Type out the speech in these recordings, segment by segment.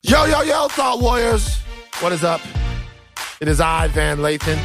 Yo, yo, yo, Thought Warriors. What is up? It is I, Van Lathan.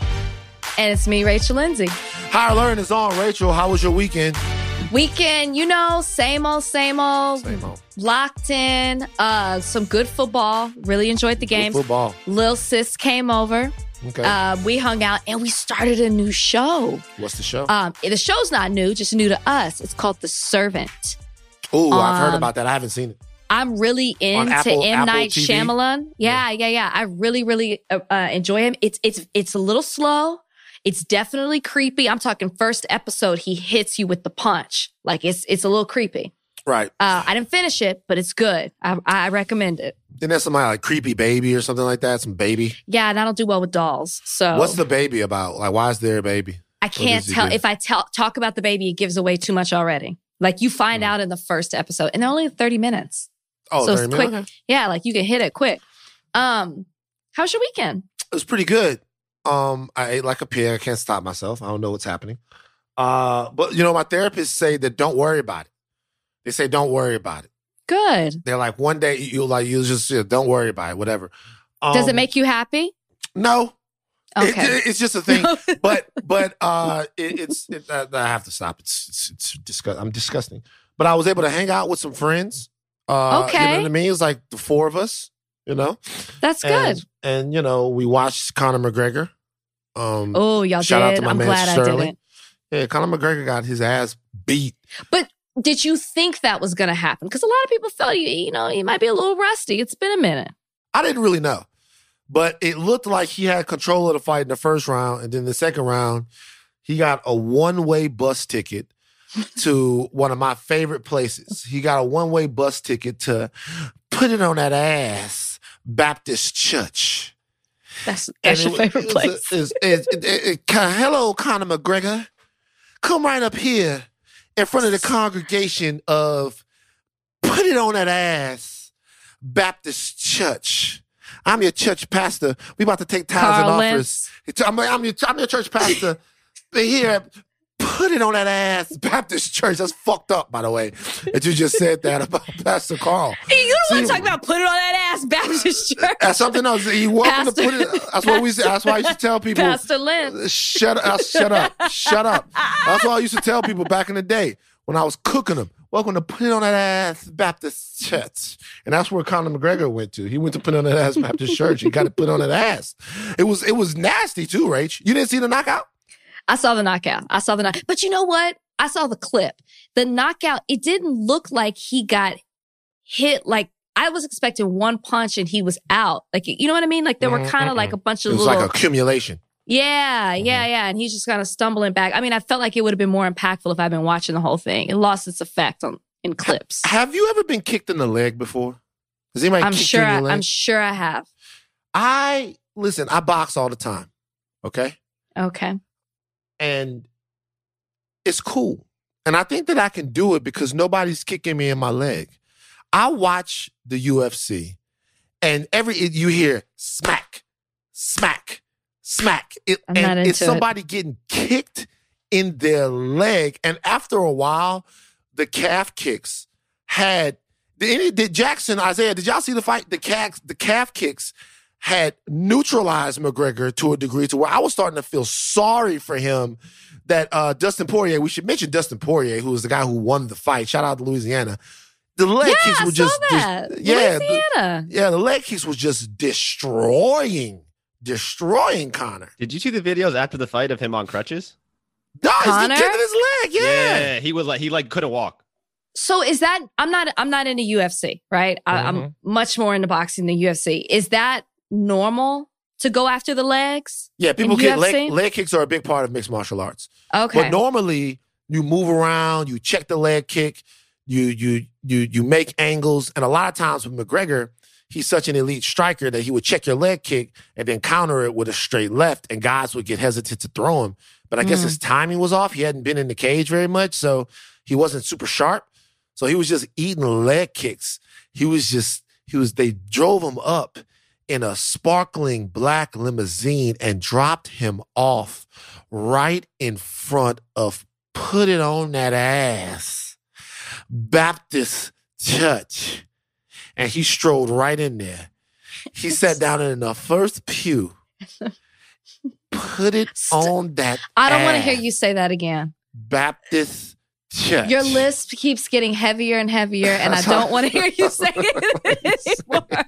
And it's me, Rachel Lindsay. Higher Learning is on. Rachel, how was your weekend? Weekend, same old. Same old. Locked in. Some good football. Really enjoyed the game. Good football. Lil sis came over. Okay. We hung out and we started a new show. What's the show? The show's not new, just new to us. It's called The Servant. Ooh, I've heard about that. I haven't seen it. I'm really into M. Night TV? Shyamalan. Yeah. I really enjoy him. It's a little slow. It's definitely creepy. I'm talking first episode, he hits you with the punch. Like it's a little creepy. Right. I didn't finish it, but it's good. I recommend it. Then there's somebody like Creepy Baby or something like that. Some baby. Yeah, and I don't do well with dolls. So what's the baby about? Like, why is there a baby? I can't tell. If I talk about the baby, it gives away too much already. Like you find out in the first episode, and they're only 30 minutes. Oh, so 30 it's quick. minutes? Okay. Yeah, like you can hit it quick. How's your weekend? It was pretty good. I ate like a pig. I can't stop myself. I don't know what's happening. But my therapists say that don't worry about it. They say don't worry about it. Good. They're like, one day you just don't worry about it, whatever. Does it make you happy? No. Okay. It's just a thing. but I have to stop. It's disgusting. I'm disgusting. But I was able to hang out with some friends. Okay. You know what I mean? It was like the four of us, That's good. And we watched Conor McGregor. Y'all shout did. out to my I'm man glad Sterling. I didn't. Yeah, Conor McGregor got his ass beat. But did you think that was going to happen? Because a lot of people felt he might be a little rusty. It's been a minute. I didn't really know. But it looked like he had control of the fight in the first round. And then the second round, he got a one-way bus ticket to one of my favorite places. He got a one-way bus ticket to Put It On That Ass Baptist Church. That's your favorite place. Hello, Conor McGregor. Come right up here in front of the congregation of Put It On That Ass Baptist Church. I'm your church pastor. We about to take tithes and offers. I'm your church pastor. Here, Put It On That Ass Baptist Church. That's fucked up, by the way, that you just said that about Pastor Carl. Hey, you don't want to talk about Put It On That Ass Baptist Church. That's something else. You welcome to put it. That's what we say. That's why I used to tell people. Pastor Lynn. Shut up. That's why I used to tell people back in the day when I was cooking them. Welcome to Put It On That Ass Baptist Church. And that's where Conor McGregor went to. He went to Put It On That Ass Baptist Church. He got to put on that ass. It was nasty too, Rach. You didn't see the knockout? I saw the knockout. But you know what? I saw the clip. The knockout, it didn't look like he got hit. Like, I was expecting one punch and he was out. Like, you know what I mean? Like, there were kind of like a bunch of little... It was like accumulation. Yeah. And he's just kind of stumbling back. I mean, I felt like it would have been more impactful if I'd been watching the whole thing. It lost its effect in clips. Have you ever been kicked in the leg before? Has anybody kicked you in the leg? I'm sure I have. I box all the time. Okay? Okay. And it's cool. And I think that I can do it because nobody's kicking me in my leg. I watch the UFC and you hear smack, smack, smack. It's somebody getting kicked in their leg. And after a while, the calf kicks did Jackson, Isaiah, did y'all see the fight? The calf kicks had neutralized McGregor to a degree to where I was starting to feel sorry for him that Dustin Poirier, we should mention Dustin Poirier, who was the guy who won the fight. Shout out to Louisiana. The leg kicks were the leg kicks was just destroying Conor. Did you see the videos after the fight of him on crutches? No, he's kicking his leg. Yeah, he couldn't walk. So is that I'm not into UFC, right? I'm much more into boxing than UFC. Is that normal to go after the legs? Yeah, people get leg kicks are a big part of mixed martial arts. Okay. But normally you move around, you check the leg kick, you make angles, and a lot of times with McGregor, he's such an elite striker that he would check your leg kick and then counter it with a straight left, and guys would get hesitant to throw him. But I guess his timing was off. He hadn't been in the cage very much, so he wasn't super sharp. So he was just eating leg kicks. They drove him up in a sparkling black limousine and dropped him off right in front of Put It On That Ass Baptist Church. and he strolled right in there. He sat down in the first pew, put it on that I don't want to hear you say that again. Baptist church. Your list keeps getting heavier and heavier, and I don't want to hear you say it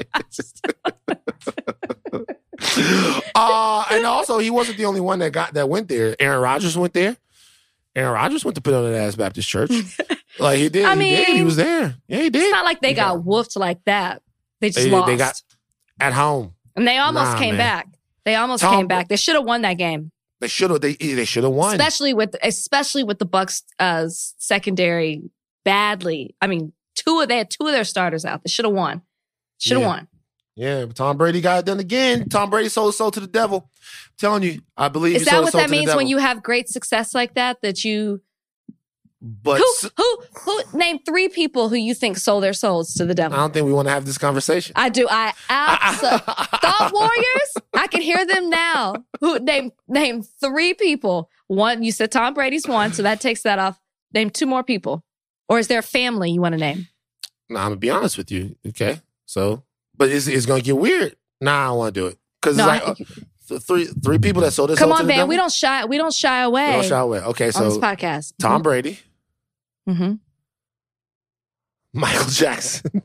anymore. And also, he wasn't the only one that went there. Aaron Rodgers went there. Aaron Rodgers went to put on that ass Baptist church. Like he did. I He mean, did. He was there. Yeah, he did. It's not like they got whooped like that. They just lost. They got at home. And they almost came back. They almost came back. They should have won that game. They should have. They should have won. Especially with the Bucs secondary badly. I mean, they had two of their starters out. They should have won. Should have won. Yeah, but Tom Brady got it done again. Tom Brady sold his soul to the devil. I'm telling you, I believe. Is that what that means when you have great success like that? That you. But who name 3 people who you think sold their souls to the devil? I don't think we want to have this conversation. I do. Thought warriors. I can hear them now. Who name 3 people? One, you said Tom Brady's one, so that takes that off. Name 2 more people, or is there a family you want to name? No, I'm gonna be honest with you. Okay, so but it's gonna get weird. Nah, I don't want to do it because it's like three people that sold their soul to the devil. Come on, man. We don't shy away. We don't shy away. Okay, so on this podcast, Tom Brady. Mm-hmm. Michael Jackson.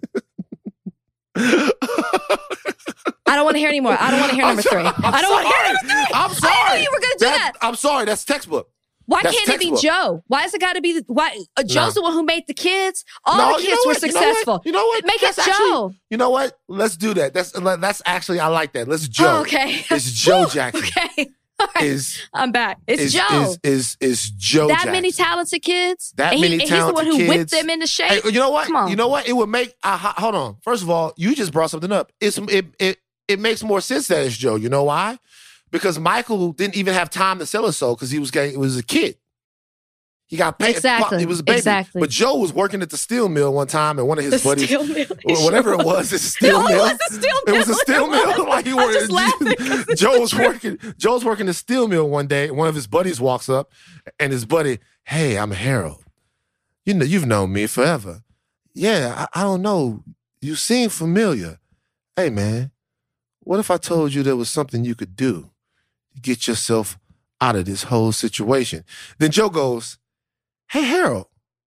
I don't want to hear anymore. I don't want to hear number 3. I don't want to hear number 3. I'm sorry. I knew you were going to do that. I'm sorry. That's textbook. Why can't it be Joe? Why is it got to be Joe's the one who made the kids? All the kids were successful. You know what? Make it Joe. You know what? Let's do that. That's actually, I like that. Let's Joe. Oh, okay. It's Joe Jackson. Okay. All right. I'm back. It's Joe. Is Joe that Jackson. Many talented kids? He's the one who whipped them into shape? Hey, you know what? Come on. You know what? It would make, hold on. First of all, you just brought something up. It makes more sense that it's Joe. You know why? Because Michael didn't even have time to sell his soul because he was a kid. He got paid. Exactly. He was a baby. Exactly. But Joe was working at the steel mill one time, and one of his buddies, whatever it was, it's a steel mill. It was a steel mill. It was a steel mill. Like he worked. Joe's working the steel mill one day. One of his buddies walks up, and his buddy, "Hey, I'm Harold. You've known me forever. Yeah, I don't know. You seem familiar. Hey, man, what if I told you there was something you could do to get yourself out of this whole situation?" Then Joe goes, "Hey, Harold,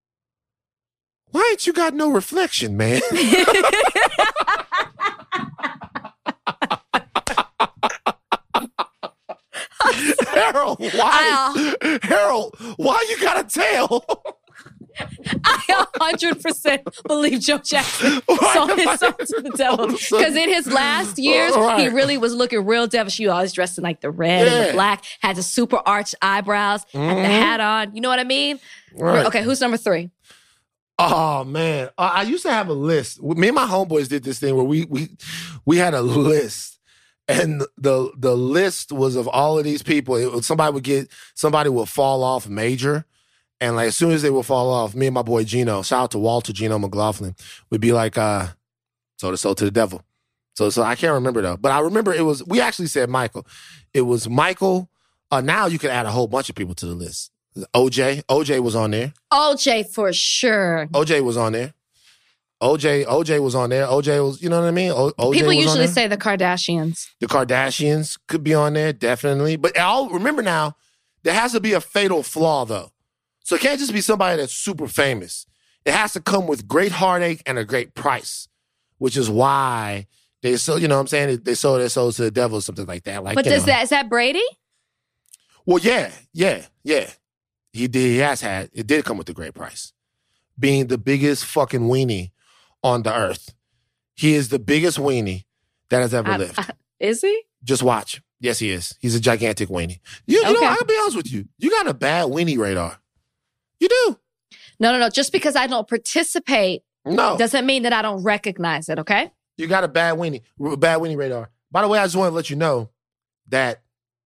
why ain't you got no reflection, man?" Harold, why you got a tail? I 100% believe Joe Jackson sold his soul to the devil. Because in his last years, he really was looking real devilish. He always dressed in like the red and the black, had the super arched eyebrows, had the hat on. You know what I mean? Right. Okay, who's number 3? Oh, man. I used to have a list. Me and my homeboys did this thing where we had a list. And the list was of all of these people. Somebody would fall off major. And like as soon as they would fall off, me and my boy Gino, shout out to Walter Gino McLaughlin, would be like, sold his soul to the devil. So I can't remember though. But I remember we actually said Michael. It was Michael. Now you can add a whole bunch of people to the list. OJ was on there. OJ for sure. OJ was on there. OJ was on there. OJ was, you know what I mean? OJ People was usually say the Kardashians. The Kardashians could be on there, definitely. But I'll remember now, there has to be a fatal flaw though. So it can't just be somebody that's super famous. It has to come with great heartache and a great price, which is why they sold, you know what I'm saying? They sold their souls to the devil or something like that. Like, but is that Brady? Well, yeah. He did. It did come with a great price. Being the biggest fucking weenie on the earth. He is the biggest weenie that has ever lived. Is he? Just watch. Yes, he is. He's a gigantic weenie. You know, I can be honest with you. You got a bad weenie radar. You do. No. Just because I don't participate doesn't mean that I don't recognize it, okay? You got a bad weenie radar. By the way, I just want to let you know that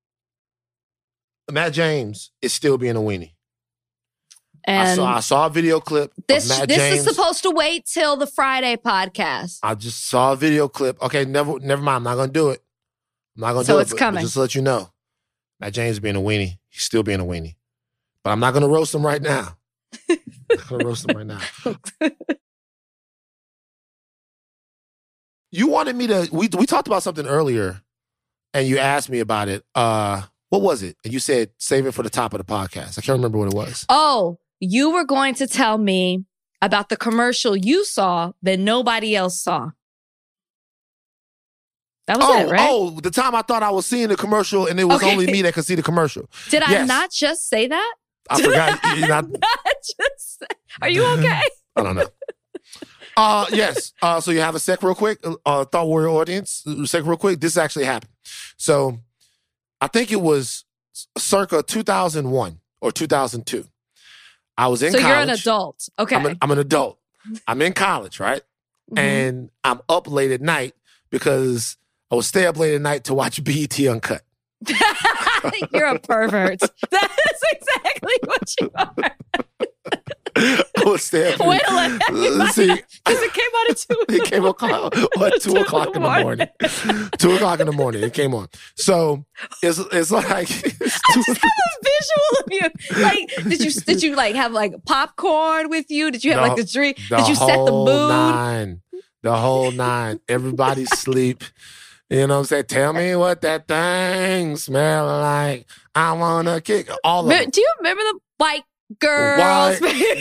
Matt James is still being a weenie. And I saw a video clip of Matt James. This is supposed to wait till the Friday podcast. I just saw a video clip. Okay, never mind. I'm not going to do it. I'm not going to do it. So it's coming. But just to let you know, Matt James being a weenie. He's still being a weenie. But I'm not going to roast him right now. I'm not going to roast him right now. you wanted me to, we talked about something earlier and you asked me about it. What was it? And you said, save it for the top of the podcast. I can't remember what it was. Oh, you were going to tell me about the commercial you saw that nobody else saw. That was it, right? Oh, the time I thought I was seeing the commercial and it was only me that could see the commercial. Did I not just say that? I forgot. Are you okay? I don't know. Yes. So you have a sec real quick. Thought Warrior audience, sec real quick. This actually happened. So I think it was circa 2001 or 2002. I was in college. So you're an adult. Okay. I'm an adult. I'm in college, right? Mm-hmm. And I'm up late at night because I would stay up late at night to watch BET Uncut. You're a pervert. That is exactly what you are. I would stay up. Wait a minute. See, because it came out at 2. It came out at 2 o'clock in the morning. 2 o'clock in the morning. It came on. So it's like I just have a visual of you. Like, did you like have like popcorn with you? Did you have like the drink? Did you set the mood? The whole 9. Everybody sleep. You know what I'm saying? Tell me what that thing smell like. I wanna kick all of them. Do you remember the white girls? White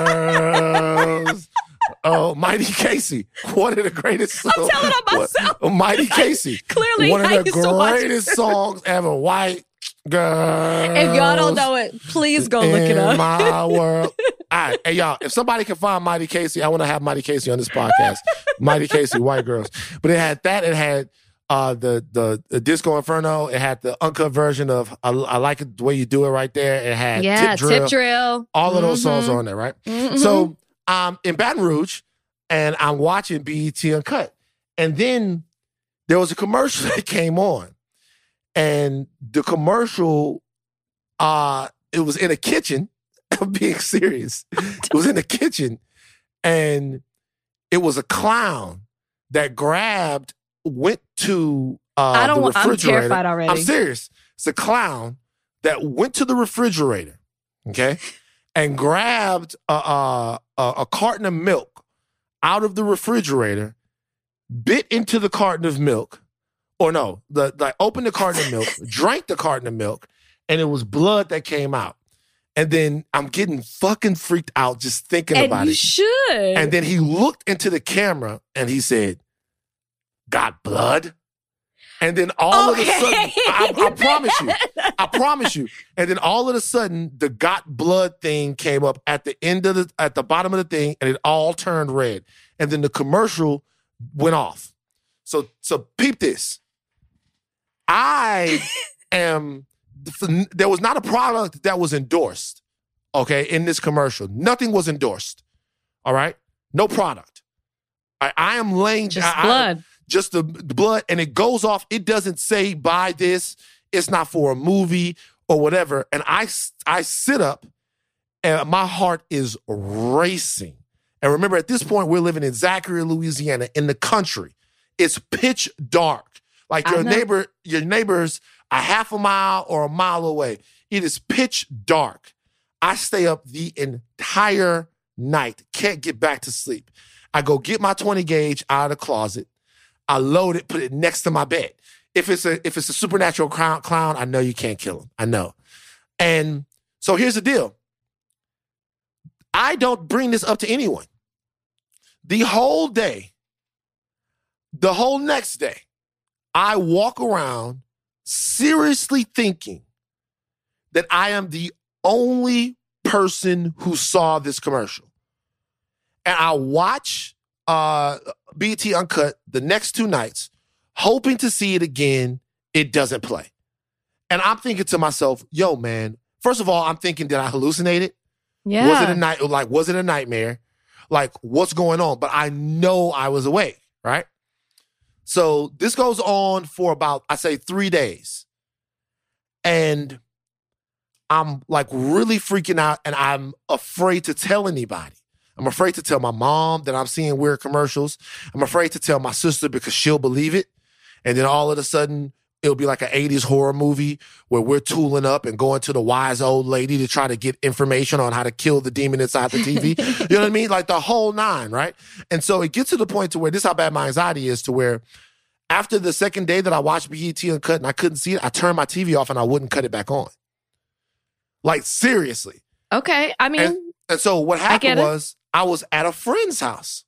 girls. Oh, Mighty Casey. One of the greatest songs. I'm telling on myself. Mighty Casey. Clearly, one of the greatest songs ever. White girls. If y'all don't know it, please go look it up. In my world. All right. Hey, y'all, if somebody can find Mighty Casey, I want to have Mighty Casey on this podcast. Mighty Casey, White Girls. But it had that. It had the Disco Inferno. It had the uncut version of I Like It the Way You Do It right there. It had Tip Drill. All of those songs are on there, right? Mm-hmm. So I'm in Baton Rouge and I'm watching BET Uncut. And then there was a commercial that came on. And the commercial, it was in a kitchen. I'm being serious. It was in the kitchen. And it was a clown that went to the refrigerator. I'm terrified already. I'm serious. It's a clown that went to the refrigerator, okay, and grabbed a carton of milk out of the refrigerator, bit into the carton of milk, or no, opened the carton of milk, drank the carton of milk, and it was blood that came out. And then I'm getting fucking freaked out just thinking about it. You should. And then he looked into the camera and he said, "Got blood?" And then all of a sudden, I promise you. And then all of a sudden, the "got blood" thing came up at the bottom of the thing, and it all turned red. And then the commercial went off. So peep this. There was not a product that was endorsed, okay, in this commercial. Nothing was endorsed, all right? No product. I am laying... Just blood. Just the blood, and it goes off. It doesn't say buy this. It's not for a movie or whatever. And I sit up, and my heart is racing. And remember, at this point, we're living in Zachary, Louisiana, in the country. It's pitch dark. Like your neighbor's a half a mile or a mile away. It is pitch dark. I stay up the entire night. Can't get back to sleep. I go get my 20 gauge out of the closet. I load it, put it next to my bed. If it's a supernatural clown, I know you can't kill him. I know. And so here's the deal. I don't bring this up to anyone. The whole next day, I walk around seriously thinking that I am the only person who saw this commercial. And I watch BET Uncut the next 2 nights, hoping to see it again. It doesn't play. And I'm thinking to myself, yo, man, first of all, I'm thinking, did I hallucinate it? Yeah. Was it a nightmare? Like, what's going on? But I know I was awake, right? So this goes on for about, I say, 3 days. And I'm like really freaking out, and I'm afraid to tell anybody. I'm afraid to tell my mom that I'm seeing weird commercials. I'm afraid to tell my sister because she'll believe it. And then all of a sudden, it'll be like an 80s horror movie where we're tooling up and going to the wise old lady to try to get information on how to kill the demon inside the TV. You know what I mean? Like the whole nine, right? And so it gets to the point to where this is how bad my anxiety is, to where after the second day that I watched BET Uncut and I couldn't see it, I turned my TV off and I wouldn't cut it back on. Like, seriously. Okay. I mean, and so what happened was I was at a friend's house.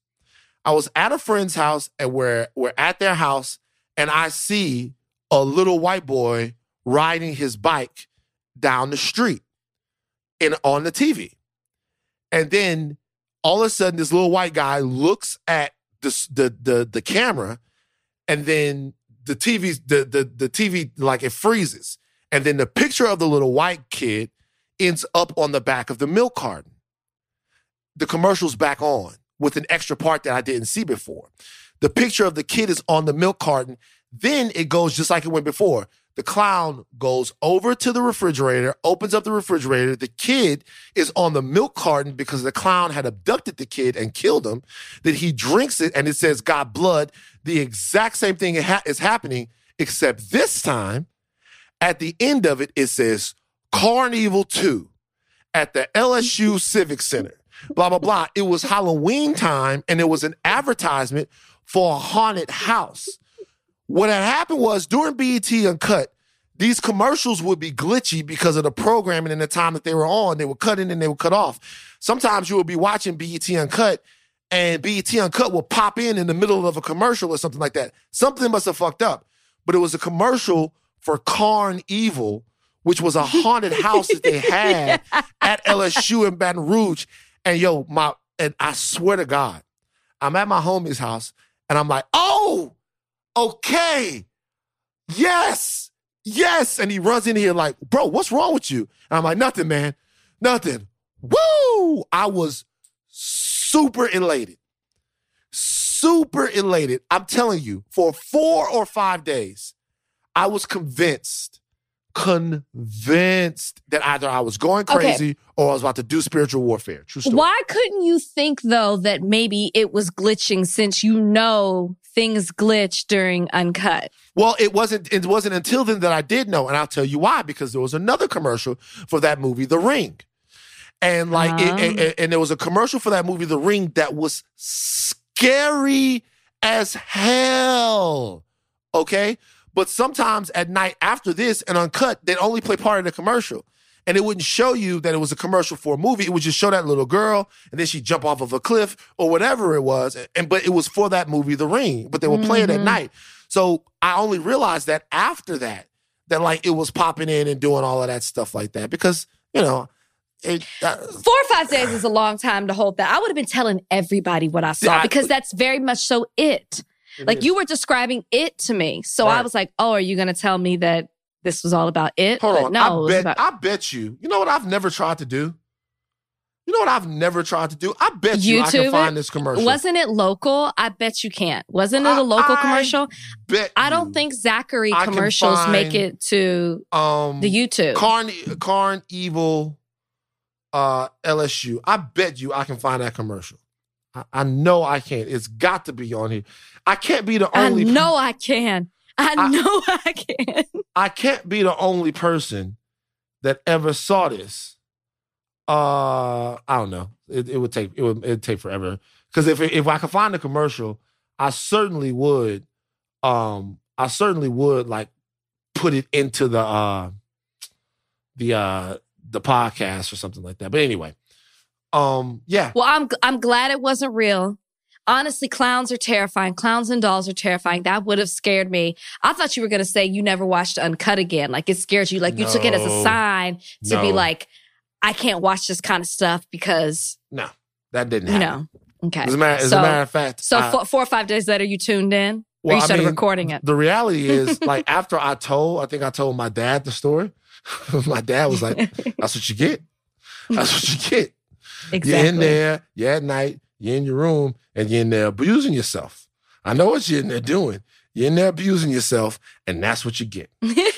And we're at their house, and I see a little white boy riding his bike down the street on the TV. And then all of a sudden, this little white guy looks at the camera, and then the TV, like, it freezes. And then the picture of the little white kid ends up on the back of the milk carton. The commercial's back on with an extra part that I didn't see before. The picture of the kid is on the milk carton. Then it goes just like it went before. The clown goes over to the refrigerator, opens up the refrigerator. The kid is on the milk carton because the clown had abducted the kid and killed him. Then he drinks it, and it says, "Got blood." The exact same thing is happening, except this time, at the end of it, it says, "Carnival 2 at the LSU Civic Center." Blah, blah, blah. It was Halloween time, and it was an advertisement for a haunted house. What had happened was, during BET Uncut, these commercials would be glitchy because of the programming and the time that they were on. They would cut in and they would cut off. Sometimes you would be watching BET Uncut, and BET Uncut will pop in the middle of a commercial or something like that. Something must have fucked up. But it was a commercial for Carnival, which was a haunted house that they had at LSU in Baton Rouge. And and I swear to God, I'm at my homie's house, and I'm like, "Oh, okay, yes. And he runs in here like, "Bro, what's wrong with you?" And I'm like, "Nothing, man, nothing." Woo! I was super elated. I'm telling you, for 4 or 5 days, I was convinced that either I was going crazy or I was about to do spiritual warfare. True story. Why couldn't you think, though, that maybe it was glitching, since you know things glitch during Uncut? Well, it wasn't until then that I did know, and I'll tell you why, because there was another commercial for that movie, The Ring. And and there was a commercial for that movie, The Ring, that was scary as hell. Okay? But sometimes at night after this and Uncut, they'd only play part of the commercial. And it wouldn't show you that it was a commercial for a movie. It would just show that little girl, and then she'd jump off of a cliff or whatever it was. But it was for that movie, The Ring. But they would play it at night. So I only realized that after that like it was popping in and doing all of that stuff like that. Because, 4 or 5 days is a long time to hold that. I would have been telling everybody what I saw, because that's very much so it. Like, you were describing it to me. So I was like, "Oh, are you going to tell me that this was all about it?" Hold on. No, I bet you. You know what I've never tried to do? I bet you I can find this commercial. Wasn't it local? I bet you can't. Wasn't it a local commercial? I don't think Zachary commercials make it to the YouTube. Carnival LSU. I bet you I can find that commercial. I know I can. It's got to be on here. I can't be the only... I know I can. I can. I can't be the only person that ever saw this. I don't know. It'd take forever. Because if I could find the commercial, I certainly would like put it into the podcast or something like that. But anyway. Yeah. Well, I'm glad it wasn't real. Honestly, clowns are terrifying. Clowns and dolls are terrifying. That would have scared me. I thought you were going to say you never watched Uncut again. Like, it scared you. Like, you took it as a sign to be like, I can't watch this kind of stuff because... No, that didn't happen. Okay. As a matter of fact... So 4 or 5 days later, you tuned in? Or you started recording it? The reality is, like, after I told my dad the story. My dad was like, "That's what you get. That's what you get." Exactly. You're in there, you're at night, you're in your room, and you're in there abusing yourself. I know what you're in there doing. You're in there abusing yourself, and that's what you get.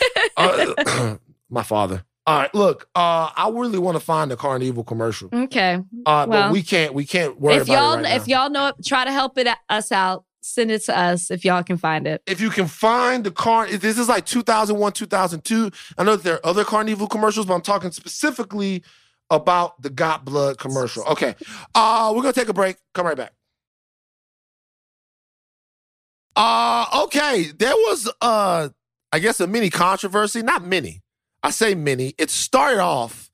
My father. All right, look, I really want to find the Carnival commercial. Okay. But we can't worry about it right now. If y'all know it, try to help us out. send it to us if y'all can find it. If you can find the this is like 2001, 2002. I know that there are other Carnival commercials, but I'm talking specifically about the Got Blood commercial. Okay. We're going to take a break. Come right back. Okay. There was, I guess, a mini controversy. Not mini. I say mini. It started off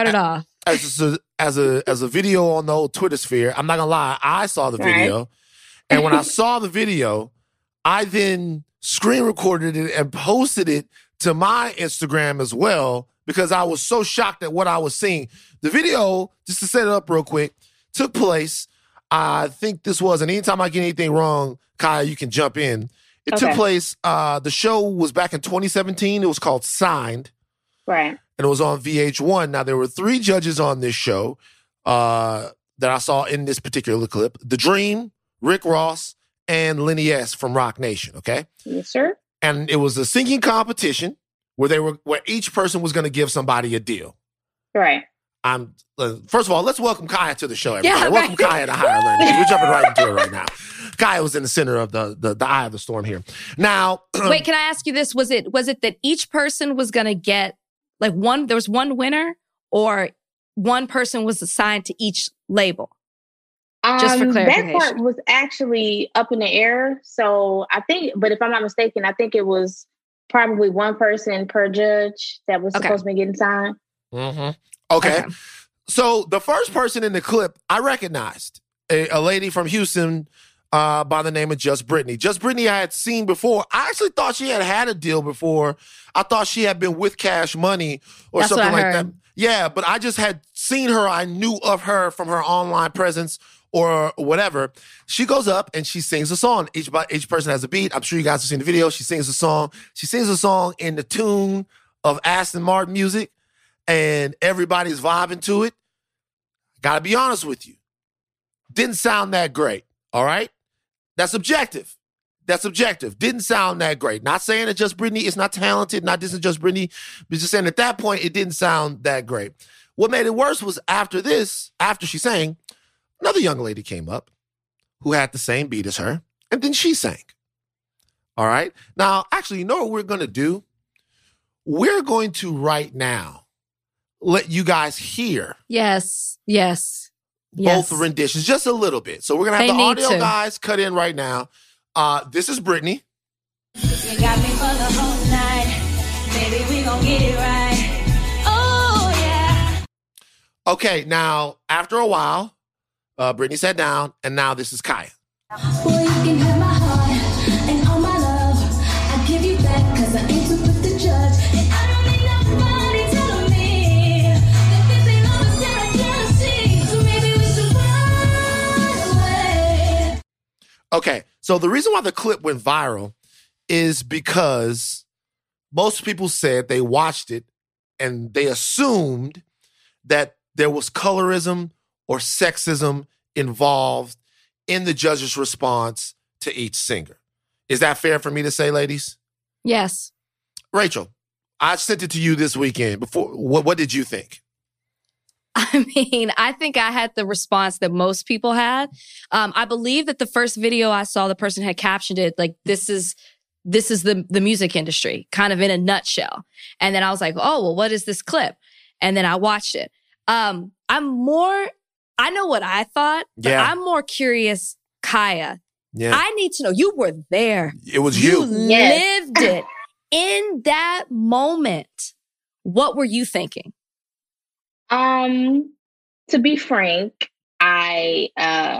as a video on the old Twitter sphere. I'm not going to lie. I saw the video. And when I saw the video, I then screen recorded it and posted it to my Instagram as well because I was so shocked at what I was seeing. The video, just to set it up real quick, took place. I think this was, and anytime I get anything wrong, Kaya, you can jump in. It took place, the show was back in 2017. It was called Signed. Right. And it was on VH1. Now, there were 3 judges on this show that I saw in this particular clip. The Dream, Rick Ross, and Lenny S. from Rock Nation, okay? Yes, sir. And it was a singing competition where each person was going to give somebody a deal. Right. First of all, let's welcome Kaya to the show, everybody. Yeah, welcome Kaya to Higher Learning. We're jumping right into it right now. Kaya was in the center of the eye of the storm here. Now, wait, can I ask you this? Was it that each person was going to get like there was one winner, or one person was assigned to each label? Just for clarification. That part was actually up in the air. So I think, but if I'm not mistaken, I think it was probably one person per judge that was supposed to be getting signed. Mm-hmm. Okay. So the first person in the clip, I recognized a lady from Houston by the name of Just Brittany. Just Brittany I had seen before. I actually thought she had a deal before. I thought she had been with Cash Money or That's something what I like heard. that. Yeah, but I just had seen her. I knew of her from her online presence or whatever. She goes up and she sings a song. Each person has a beat. I'm sure you guys have seen the video. She sings a song. She sings a song in the tune of Aston Martin music, and everybody's vibing to it. Gotta be honest with you. Didn't sound that great, all right? That's objective. Didn't sound that great. Not saying that Just Brittany is not talented, not dissing Just Brittany, but just saying at that point, it didn't sound that great. What made it worse was after she sang, another young lady came up who had the same beat as her, and then she sang. All right? Now, actually, you know what we're going to do? We're going to right now let you guys hear both renditions, just a little bit. So we're going to have the audio guys cut in right now. This is Brittany. You got me for the whole night. Baby, we gon' get it right. Oh, yeah. Okay, now, after a while, Brittany sat down, and now this is Kaya. Boy, you can have my heart and all my love. I give you back because I ain't too quick to judge. And I don't need nobody telling me that this ain't all the stare I can't see. So maybe we should run away. Okay, so the reason why the clip went viral is because most people said they watched it and they assumed that there was colorism or sexism involved in the judge's response to each singer. Is that fair for me to say, ladies? Yes. Rachel, I sent it to you this weekend. What did you think? I mean, I think I had the response that most people had. I believe that the first video I saw, the person had captioned it like, this is the music industry, kind of in a nutshell. And then I was like, oh, well, what is this clip? And then I watched it. I know what I thought, but I'm more curious, Kaya. Yeah. I need to know, you were there. It was you. Lived it. In that moment, what were you thinking? To be frank, I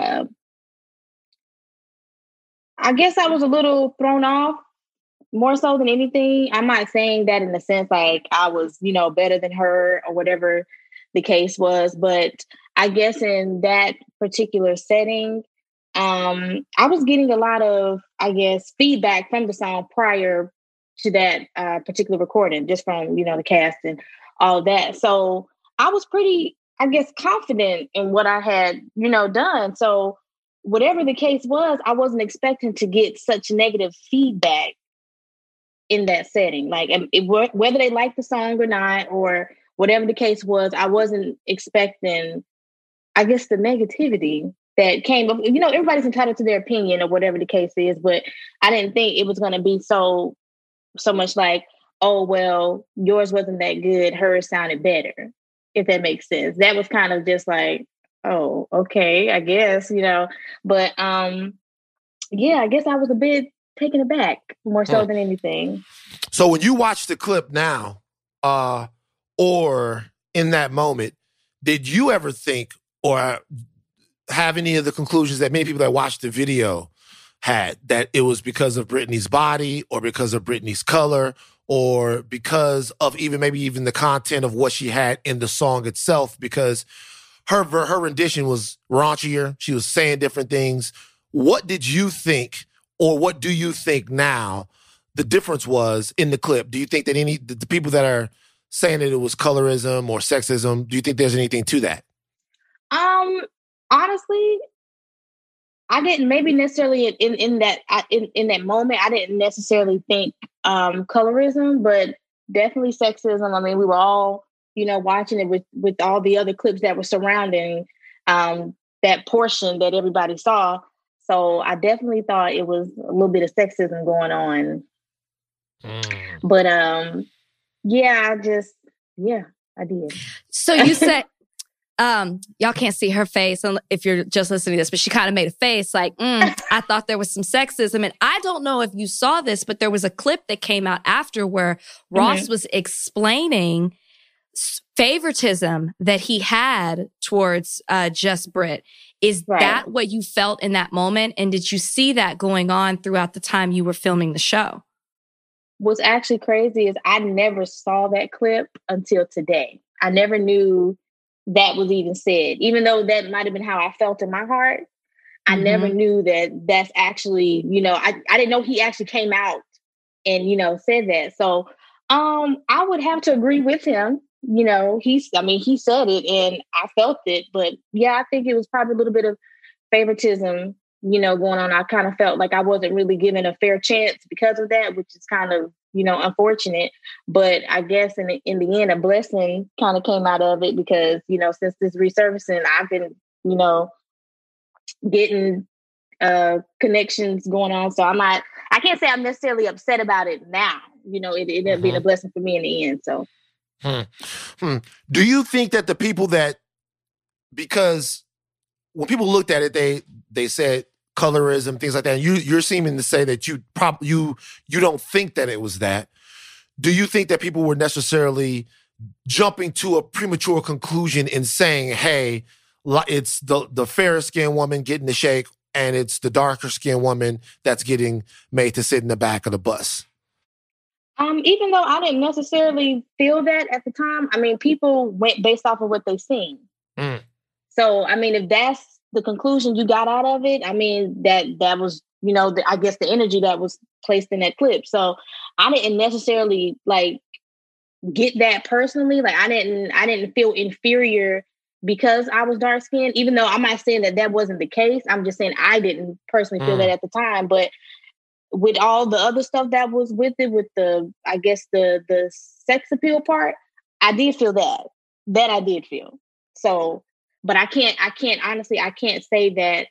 guess I was a little thrown off, more so than anything. I'm not saying that in the sense like I was, better than her or whatever the case was, but I guess in that particular setting, I was getting a lot of, feedback from the song prior to that particular recording, just from, the cast and all that. So I was pretty, confident in what I had, done. So whatever the case was, I wasn't expecting to get such negative feedback in that setting. Like whether they liked the song or not, or whatever the case was, I wasn't expecting, the negativity that came up. You know, everybody's entitled to their opinion or whatever the case is, but I didn't think it was going to be so much like, oh, well, yours wasn't that good, hers sounded better, if that makes sense. That was kind of just like, oh, okay, I guess, you know. But yeah, I guess I was a bit taken aback more so than anything. So when you watch the clip now, or in that moment, did you ever think or have any of the conclusions that many people that watched the video had, that it was because of Britney's body or because of Britney's color or because of maybe even the content of what she had in the song itself? Because her rendition was raunchier. She was saying different things. What did you think, or what do you think now the difference was in the clip? Do you think that the people that are saying that it was colorism or sexism, do you think there's anything to that? Honestly, I didn't maybe necessarily in that moment, I didn't necessarily think colorism, but definitely sexism. I mean, we were all, you know, watching it with all the other clips that were surrounding that portion that everybody saw. So I definitely thought it was a little bit of sexism going on. But yeah, I did. So you said, y'all can't see her face if you're just listening to this, but she kind of made a face like, I thought there was some sexism. And I don't know if you saw this, but there was a clip that came out after where Ross was explaining favoritism that he had towards Just Brit. Is that what you felt in that moment? And did you see that going on throughout the time you were filming the show? What's actually crazy is I never saw that clip until today. I never knew that was even said, even though that might have been how I felt in my heart. I never knew that that's actually, you know, I didn't know he actually came out and, you know, said that. So I would have to agree with him. You know, he said it and I felt it. But yeah, I think it was probably a little bit of favoritism, you know, going on. I kind of felt like I wasn't really given a fair chance because of that, which is kind of, you know, unfortunate. But I guess in the end, a blessing kind of came out of it because, you know, since this resurfacing, I've been, you know, getting connections going on. So I can't say I'm necessarily upset about it now. You know, it ended up being a blessing for me in the end. So. Do you think that the people because when people looked at it, they said colorism, things like that, and you're seeming to say that you don't think that it was that. Do you think that people were necessarily jumping to a premature conclusion in saying, hey, it's the fairer skinned woman getting the shake and it's the darker skinned woman that's getting made to sit in the back of the bus? Even though I didn't necessarily feel that at the time, I mean, people went based off of what they seen. So, I mean, if that's the conclusion you got out of it, I mean, that was, you know, I guess the energy that was placed in that clip. So I didn't necessarily like get that personally. Like I didn't feel inferior because I was dark skinned, even though I'm not saying that wasn't the case. I'm just saying I didn't personally feel that at the time, but with all the other stuff that was with it, with the sex appeal part, I did feel that I did feel. So, but I can't honestly, I can't say that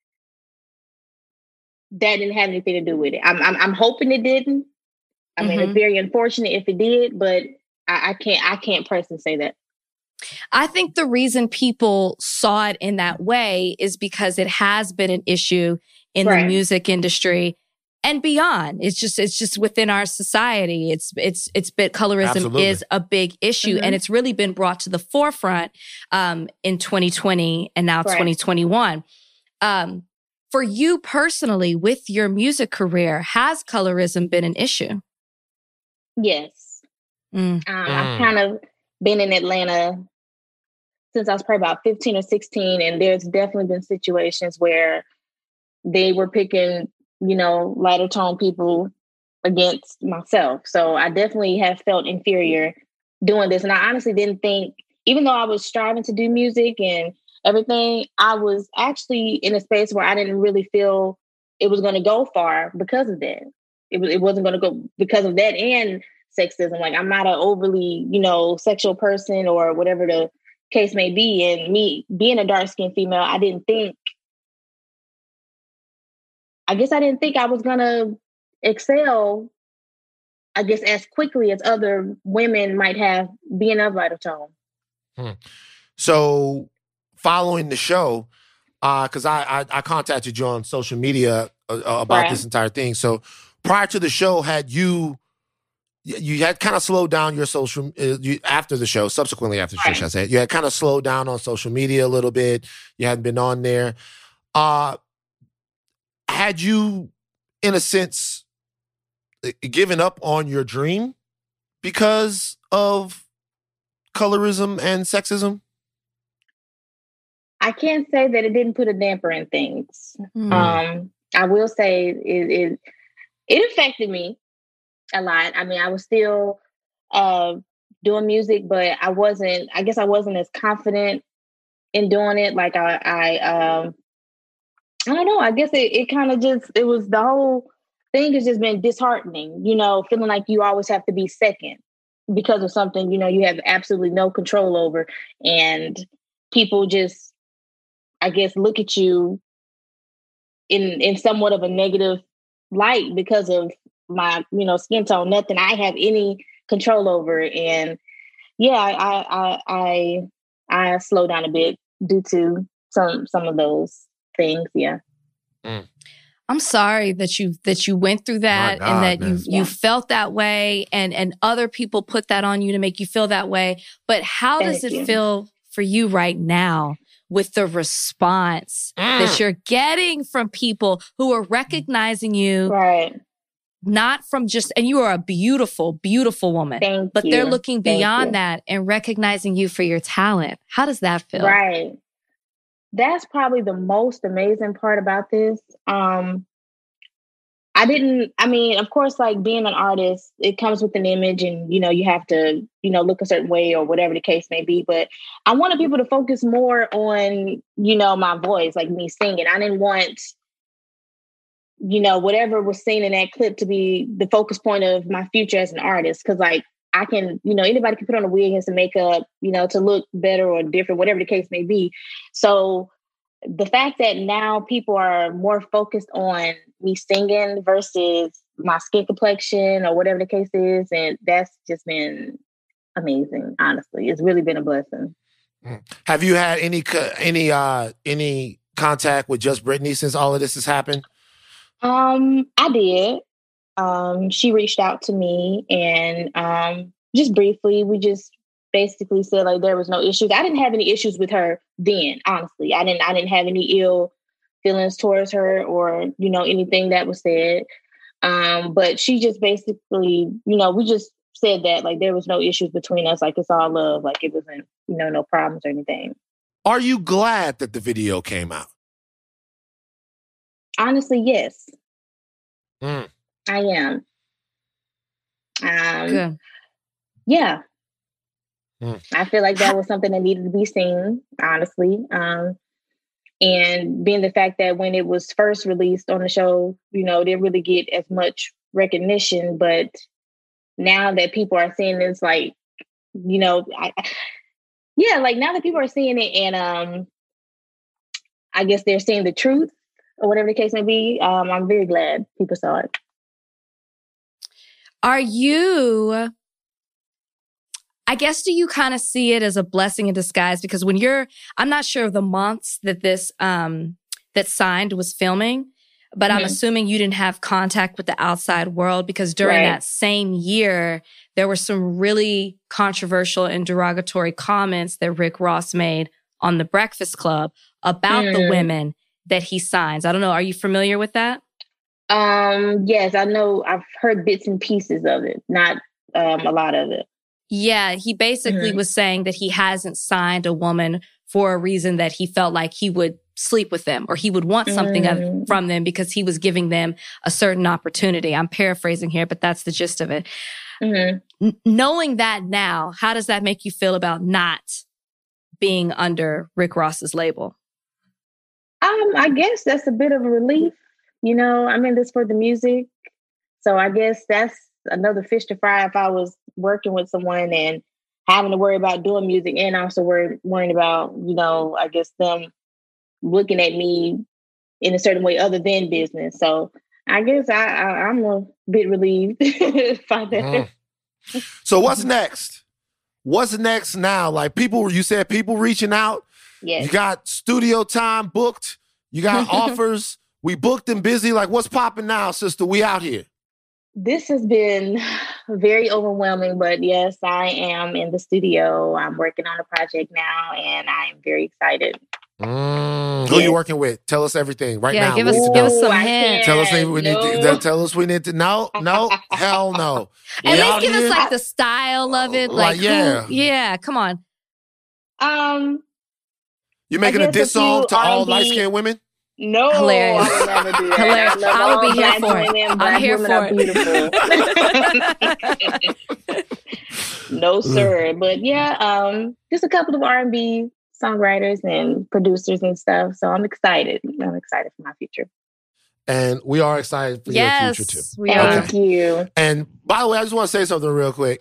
didn't have anything to do with it. I'm hoping it didn't. I mean, it's very unfortunate if it did, but I can't personally say that. I think the reason people saw it in that way is because it has been an issue in the music industry and beyond. It's just within our society. It's been colorism is a big issue, and it's really been brought to the forefront in 2020 and now 2021. For you personally, with your music career, has colorism been an issue? Yes. I've kind of been in Atlanta since I was probably about 15 or 16, and there's definitely been situations where they were picking, you know, lighter tone people against myself. So I definitely have felt inferior doing this. And I honestly didn't think, even though I was striving to do music and everything, I was actually in a space where I didn't really feel it was going to go far because of that. It wasn't going to go because of that and sexism. Like I'm not an overly, you know, sexual person or whatever the case may be. And me being a dark-skinned female, I didn't think I guess I didn't think I was gonna excel, I guess, as quickly as other women might have being of lighter tone. So following the show, because I contacted you on social media about Right. this entire thing. So prior to the show, had you had kind of slowed down your social after the show, subsequently after the show, Right. should I say? You had kind of slowed down on social media a little bit. You hadn't been on there. Had you, in a sense, given up on your dream because of colorism and sexism? I can't say that it didn't put a damper in things. I will say it affected me a lot. I mean, I was still doing music, but I guess I wasn't as confident in doing it. Like I don't know. I guess it kind of it was the whole thing has just been disheartening, feeling like you always have to be second because of something, you have absolutely no control over. And people just, I guess, look at you in somewhat of a negative light because of my, skin tone, nothing I have any control over. And yeah, I slow down a bit due to some of those things. Yeah. I'm sorry that you went through that My and that God, man. you felt that way and other people put that on you to make you feel that way. But how does Thank it you. feel for you right now with the response that you're getting from people who are recognizing you, Right. not from just, and you are a beautiful, beautiful woman, Thank but you. they're looking Thank beyond you. that and recognizing you for your talent. How does that feel? Right. That's probably the most amazing part about this. Of course, like being an artist, it comes with an image and, you have to, look a certain way or whatever the case may be. But I wanted people to focus more on, my voice, like me singing. I didn't want, whatever was seen in that clip to be the focus point of my future as an artist. Cause like I can, anybody can put on a wig and some makeup, to look better or different, whatever the case may be. So the fact that now people are more focused on me singing versus my skin complexion or whatever the case is, and that's just been amazing. Honestly, it's really been a blessing. Have you had any contact with Just Brittany since all of this has happened? I did. She reached out to me and just briefly, we just basically said like there was no issues. I didn't have any issues with her then, honestly. I didn't have any ill feelings towards her or, anything that was said. But she just basically, we just said that like there was no issues between us, like it's all love, like it wasn't, no problems or anything. Are you glad that the video came out? Honestly, yes. Mm. I am. Good. Yeah. I feel like that was something that needed to be seen, honestly. And being the fact that when it was first released on the show, didn't really get as much recognition. But now that people are seeing this, like, like now that people are seeing it and I guess they're seeing the truth or whatever the case may be, I'm very glad people saw it. Are you, I guess, do you kind of see it as a blessing in disguise? Because when I'm not sure of the months that this, that Signed was filming, but I'm assuming you didn't have contact with the outside world because during that same year, there were some really controversial and derogatory comments that Rick Ross made on The Breakfast Club about the women that he signs. I don't know. Are you familiar with that? Yes, I know. I've heard bits and pieces of it, not a lot of it. Yeah, he basically was saying that he hasn't signed a woman for a reason that he felt like he would sleep with them or he would want something from them because he was giving them a certain opportunity. I'm paraphrasing here, but that's the gist of it. Knowing that now, how does that make you feel about not being under Rick Ross's label? I guess that's a bit of a relief. I'm in this for the music. So I guess that's another fish to fry if I was working with someone and having to worry about doing music and also worrying about, I guess them looking at me in a certain way other than business. So I guess I'm a bit relieved by that. So what's next? What's next now? Like people, you said people reaching out. Yes. You got studio time booked. You got offers. We booked and busy. Like what's popping now, sister? We out here. This has been very overwhelming, but yes, I am in the studio. I'm working on a project now, and I am very excited. Who you working with? Tell us everything right now. give We us need to give know. us some I hints. Tell us we need No. to. Tell us we need to. No, hell no. We At out least give here? us like the style of it. Like, yeah. yeah, come on. You making I a guess diss a few song to all R&B light skinned women? No, Hilarious. I would never do that. Hilarious. love I would be all here black for it. women. I'm Black here women for are beautiful. No, sir. But yeah, just a couple of R&B songwriters and producers and stuff. So I'm excited. I'm excited for my future. And we are excited for your future too. Yes, we are. Thank you. And by the way, I just want to say something real quick.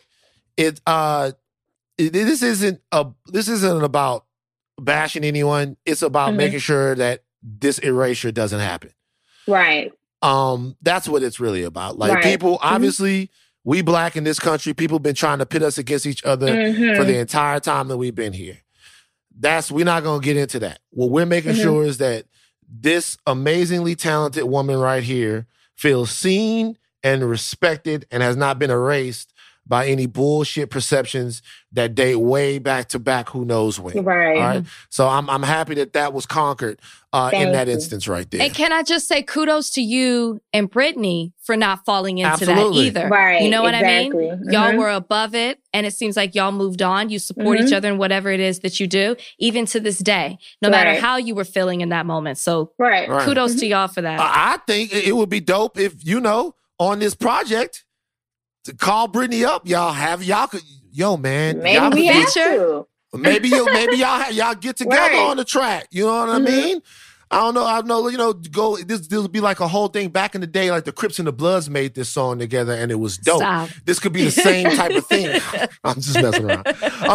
This isn't about bashing anyone. It's about making sure that this erasure doesn't happen. Right. That's what it's really about. Like Right. people, obviously, we black in this country, people have been trying to pit us against each other for the entire time that we've been here. We're not going to get into that. What we're making sure is that this amazingly talented woman right here feels seen and respected and has not been erased by any bullshit perceptions that date way back to back who knows when. Right. All right. So I'm happy that was conquered in Thank that you. instance right there. And can I just say kudos to you and Brittany for not falling into Absolutely. that either. Right, You know what I exactly. mean? Y'all Mhm. were above it, and it seems like y'all moved on. You support each other in whatever it is that you do, even to this day, no matter Right. how you were feeling in that moment. So Right. Right. kudos to y'all for that. I think it would be dope if, on this project, to call Brittany up. Y'all could, man. Maybe y'all we could have feature? to. maybe y'all get together Right. on the track. You know what I mean? I don't know. I know. This would be like a whole thing back in the day. Like the Crips and the Bloods made this song together, and it was dope. Stop. This could be the same type of thing. I'm just messing around.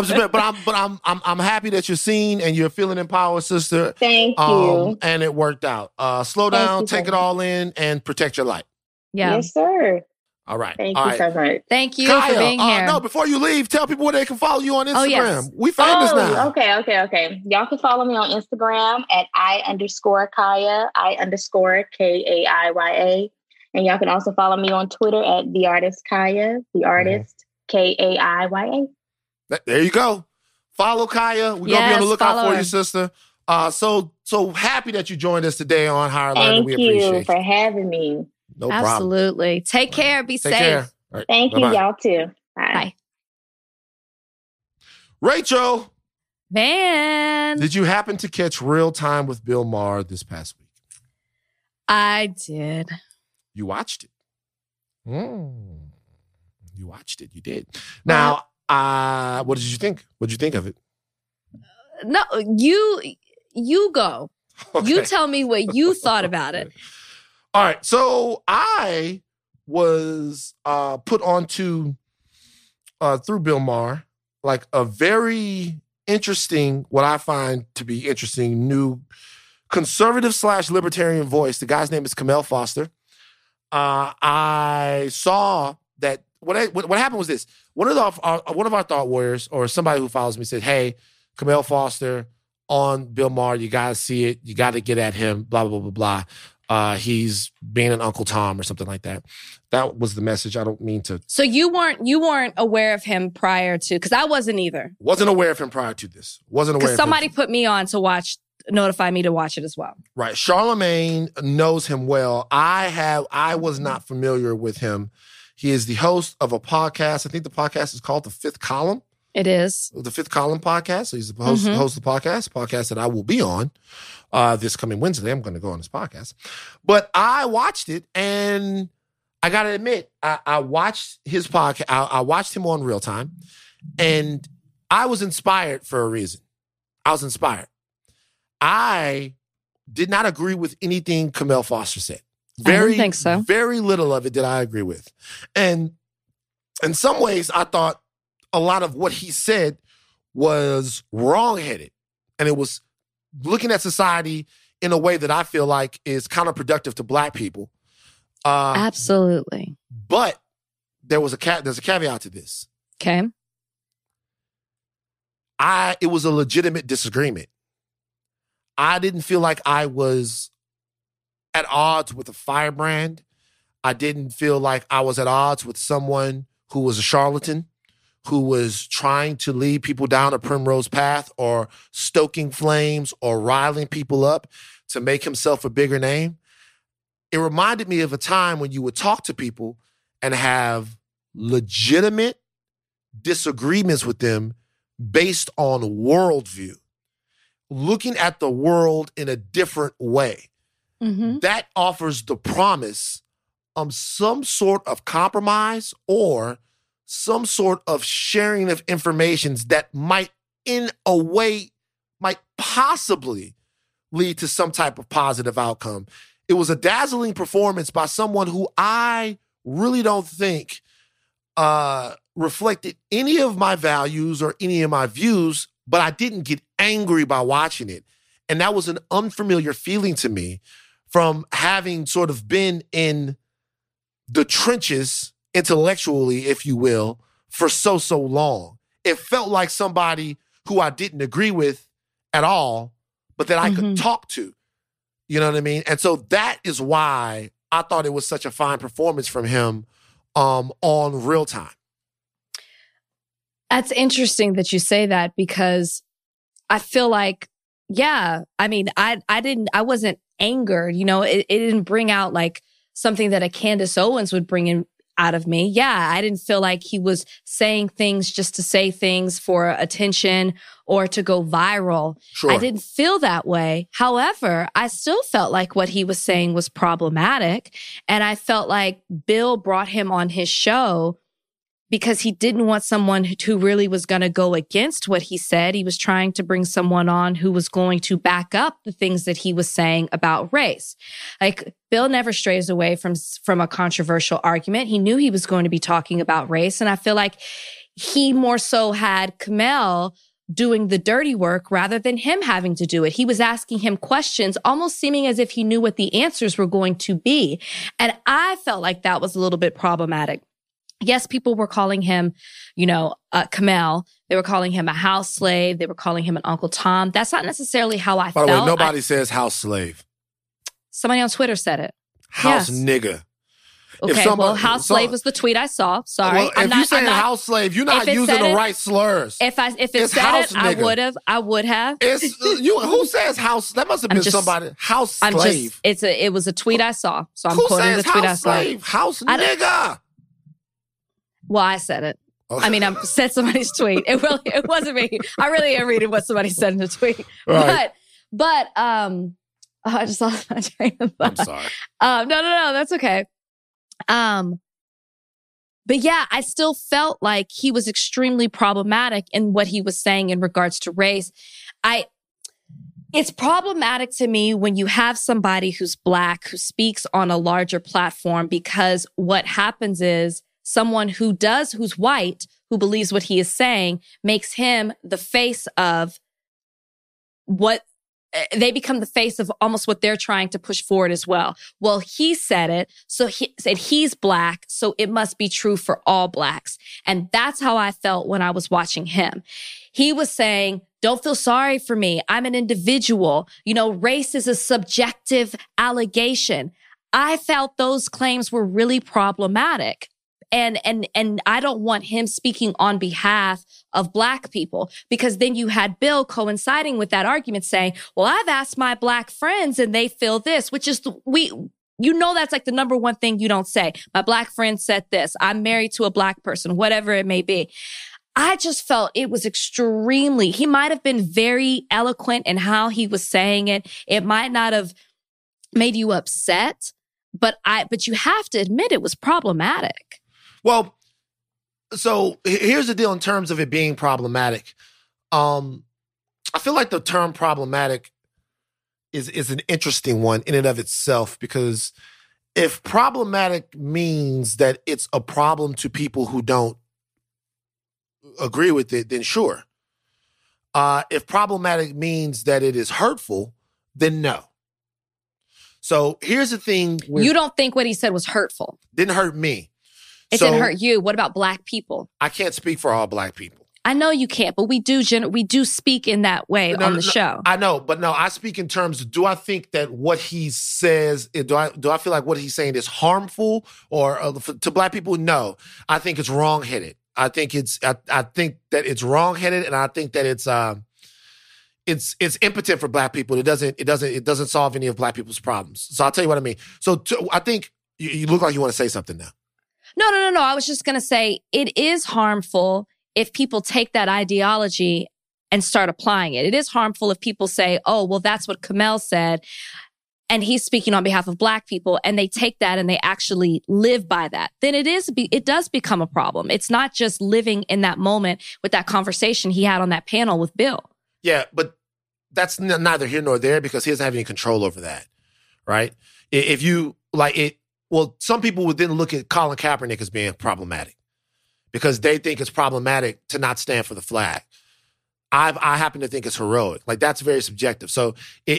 I'm happy that you're seen and you're feeling empowered, sister. Thank you. And it worked out. Slow Thank down, you so take it much. all in, and protect your light. Yeah. Yes, sir. All right. Thank all you right. so much. Thank you Kaya, for being here. no, before you leave, tell people where they can follow you on Instagram. Oh, yes. We famous now. Okay. Y'all can follow me on Instagram at I_Kaya, I_KAIYA. And y'all can also follow me on Twitter at the artist Kaya, the artist KAIYA. There you go. Follow Kaya. We're gonna be on the Yes, lookout follow for her. you, sister. So happy that you joined us today on Higher Line, and Thank we appreciate you you. for having me. No problem. Absolutely. Take care. Be Take safe. care. All right. Thank you, Bye-bye. y'all too. Bye. Bye. Rachel, Man, did you happen to catch Real Time with Bill Maher this past week? I did. You watched it. You watched it. You did. Now, what did you think? What did you think of it? No, you go. You Okay. tell me what you thought about it. All right. So I was put onto through Bill Maher, like a very interesting, what I find to be interesting, new conservative/libertarian voice. The guy's name is Kamel Foster. I saw that what happened was this. One of our thought warriors, or somebody who follows me, said, "Hey, Kamel Foster on Bill Maher, you gotta see it. You gotta get at him. Blah blah blah blah blah. He's being an Uncle Tom or something like that." That was the message. I don't mean to. So you weren't aware of him prior to, because I wasn't either. Wasn't aware of him prior to this. Wasn't aware. Because somebody put me on to notify me to watch it as well. Right. Charlemagne knows him well. I was not familiar with him. He is the host of a podcast. I think the podcast is called The Fifth Column. It is. The Fifth Column podcast. So he's the host of the podcast that I will be on this coming Wednesday. I'm going to go on this podcast. But I watched it, and I got to admit, I watched his podcast. I watched him on Real Time, and I was inspired for a reason. I was inspired. I did not agree with anything Kamel Foster said. I didn't think so. Very little of it did I agree with. And in some ways, I thought a lot of what he said was wrong-headed. And it was looking at society in a way that I feel like is counterproductive to Black people. Absolutely. But there's a caveat to this. Okay. It was a legitimate disagreement. I didn't feel like I was at odds with a firebrand. I didn't feel like I was at odds with someone who was a charlatan, who was trying to lead people down a primrose path or stoking flames or riling people up to make himself a bigger name. It reminded me of a time when you would talk to people and have legitimate disagreements with them based on worldview, looking at the world in a different way. Mm-hmm. That offers the promise of some sort of compromise or some sort of sharing of information that might, in a way, might possibly lead to some type of positive outcome. It was a dazzling performance by someone who I really don't think reflected any of my values or any of my views, but I didn't get angry by watching it. And that was an unfamiliar feeling to me from having sort of been in the trenches intellectually, if you will, for so long. It felt like somebody who I didn't agree with at all, but that I could talk to. You know what I mean? And so that is why I thought it was such a fine performance from him on Real Time. That's interesting that you say that, because I feel like, yeah, I mean, I wasn't angered, you know, it didn't bring out like something that a Candace Owens would bring in out of me. Yeah, I didn't feel like he was saying things just to say things for attention or to go viral. Sure. I didn't feel that way. However, I still felt like what he was saying was problematic. And I felt like Bill brought him on his show because he didn't want someone who really was going to go against what he said. He was trying to bring someone on who was going to back up the things that he was saying about race. Like, Bill never strays away from a controversial argument. He knew he was going to be talking about race. And I feel like he more so had Kamel doing the dirty work rather than him having to do it. He was asking him questions, almost seeming as if he knew what the answers were going to be. And I felt like that was a little bit problematic. Yes, people were calling him, you know, Kamel. They were calling him a house slave. They were calling him an Uncle Tom. That's not necessarily how I felt. By the way, nobody says house slave. Somebody on Twitter said it. House Yes. nigga. Okay, well, house slave was the tweet I saw. Sorry. Well, if you say house slave, you're not using the right slurs. If it It's said house it, nigga. I would have. It's who says house? That must have been somebody. House slave. It was a tweet I saw. So I'm who quoting says the tweet I house saw. slave? House nigga. Well, I said it. Okay. I mean, I said somebody's tweet. It wasn't me. I really am reading what somebody said in the tweet. Right. But I just lost my train of thought. I'm sorry. No, that's okay. But yeah, I still felt like he was extremely problematic in what he was saying in regards to race. It's problematic to me when you have somebody who's Black who speaks on a larger platform, because what happens is someone who's white, who believes what he is saying, makes him the face of what they become the face of almost what they're trying to push forward as well. Well, he said it. So he said he's Black, so it must be true for all Blacks. And that's how I felt when I was watching him. He was saying, don't feel sorry for me. I'm an individual. You know, race is a subjective allegation. I felt those claims were really problematic. And I don't want him speaking on behalf of Black people, because then you had Bill coinciding with that argument saying, well, I've asked my Black friends and they feel this, which is that's like the number one thing you don't say. My Black friend said this. I'm married to a Black person, whatever it may be. I just felt it was he might have been very eloquent in how he was saying it. It might not have made you upset, but you have to admit it was problematic. Well, so here's the deal in terms of it being problematic. I feel like the term problematic is an interesting one in and of itself, because if problematic means that it's a problem to people who don't agree with it, then sure. If problematic means that it is hurtful, then no. So here's the thing. You don't think what he said was hurtful? Didn't hurt me. It didn't hurt you. What about black people? I can't speak for all black people. I know you can't, but we do speak in that way on the show. I know, but no, I speak in terms of, do I think that what he says, do I feel like what he's saying is harmful or to black people? No, I think it's wrongheaded. I think that it's wrongheaded, and I think that it's impotent for black people. It doesn't solve any of black people's problems. So I'll tell you what I mean. So I think you look like you want to say something now. No. I was just going to say it is harmful if people take that ideology and start applying it. It is harmful if people say, oh, well, that's what Kamel said, and he's speaking on behalf of black people, and they take that and they actually live by that. Then it does become a problem. It's not just living in that moment with that conversation he had on that panel with Bill. Yeah, but that's neither here nor there because he doesn't have any control over that, right? If you like it, well, some people would then look at Colin Kaepernick as being problematic because they think it's problematic to not stand for the flag. I happen to think it's heroic. Like that's very subjective. So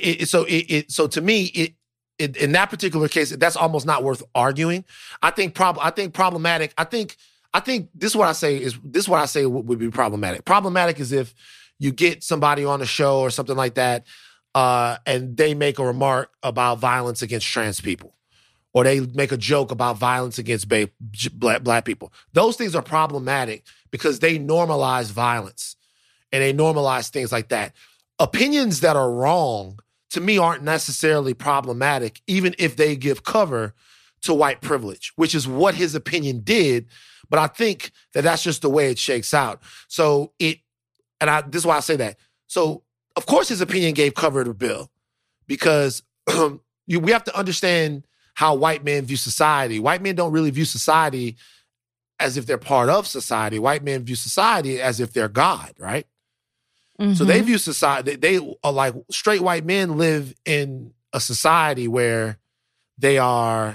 so to me, in that particular case, that's almost not worth arguing. I think problematic. I think this is what I say would be problematic. Problematic is if you get somebody on a show or something like that, and they make a remark about violence against trans people, or they make a joke about violence against black people. Those things are problematic because they normalize violence and they normalize things like that. Opinions that are wrong, to me, aren't necessarily problematic, even if they give cover to white privilege, which is what his opinion did. But I think that that's just the way it shakes out. So this is why I say that. So, of course, his opinion gave cover to Bill because we have to understand how white men view society. White men don't really view society as if they're part of society. White men view society as if they're God, right? Mm-hmm. So they view society, they are like straight white men live in a society where they are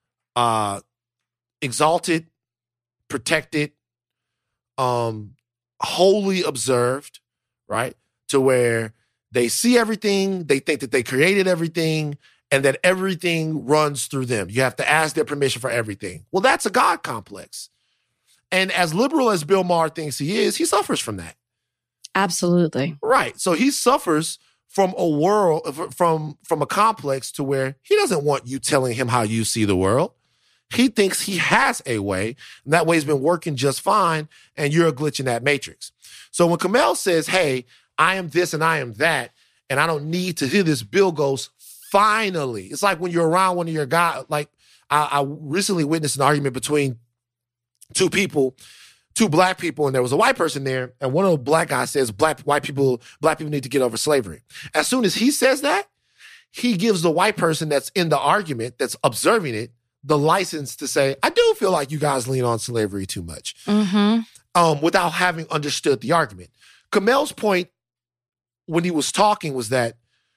exalted, protected, wholly observed, right? To where they see everything, they think that they created everything, and that everything runs through them. You have to ask their permission for everything. Well, that's a God complex. And as liberal as Bill Maher thinks he is, he suffers from that. Absolutely. Right. So he suffers from a world, from a complex to where he doesn't want you telling him how you see the world. He thinks he has a way, and that way's been working just fine, and you're a glitch in that matrix. So when Kamel says, hey, I am this and I am that, and I don't need to hear this, Bill goes, finally. It's like when you're around one of your guys, like I recently witnessed an argument between two black people, and there was a white person there, and one of the black guys says black people need to get over slavery. As soon as he says that, he gives the white person that's in the argument, that's observing it, the license to say, I do feel like you guys lean on slavery too much, without having understood the argument. Kamel's point when he was talking was that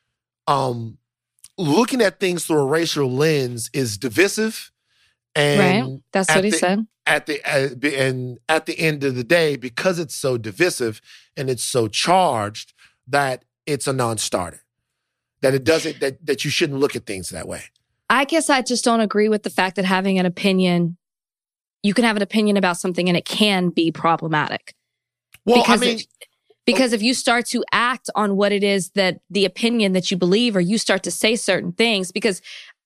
looking at things through a racial lens is divisive. And right. That's what he said. At the end of the day, because it's so divisive and it's so charged, that it's a non-starter. That you shouldn't look at things that way. I guess I just don't agree with the fact that having an opinion, you can have an opinion about something and it can be problematic. Well, because if you start to act on what it is that the opinion that you believe, or you start to say certain things, because,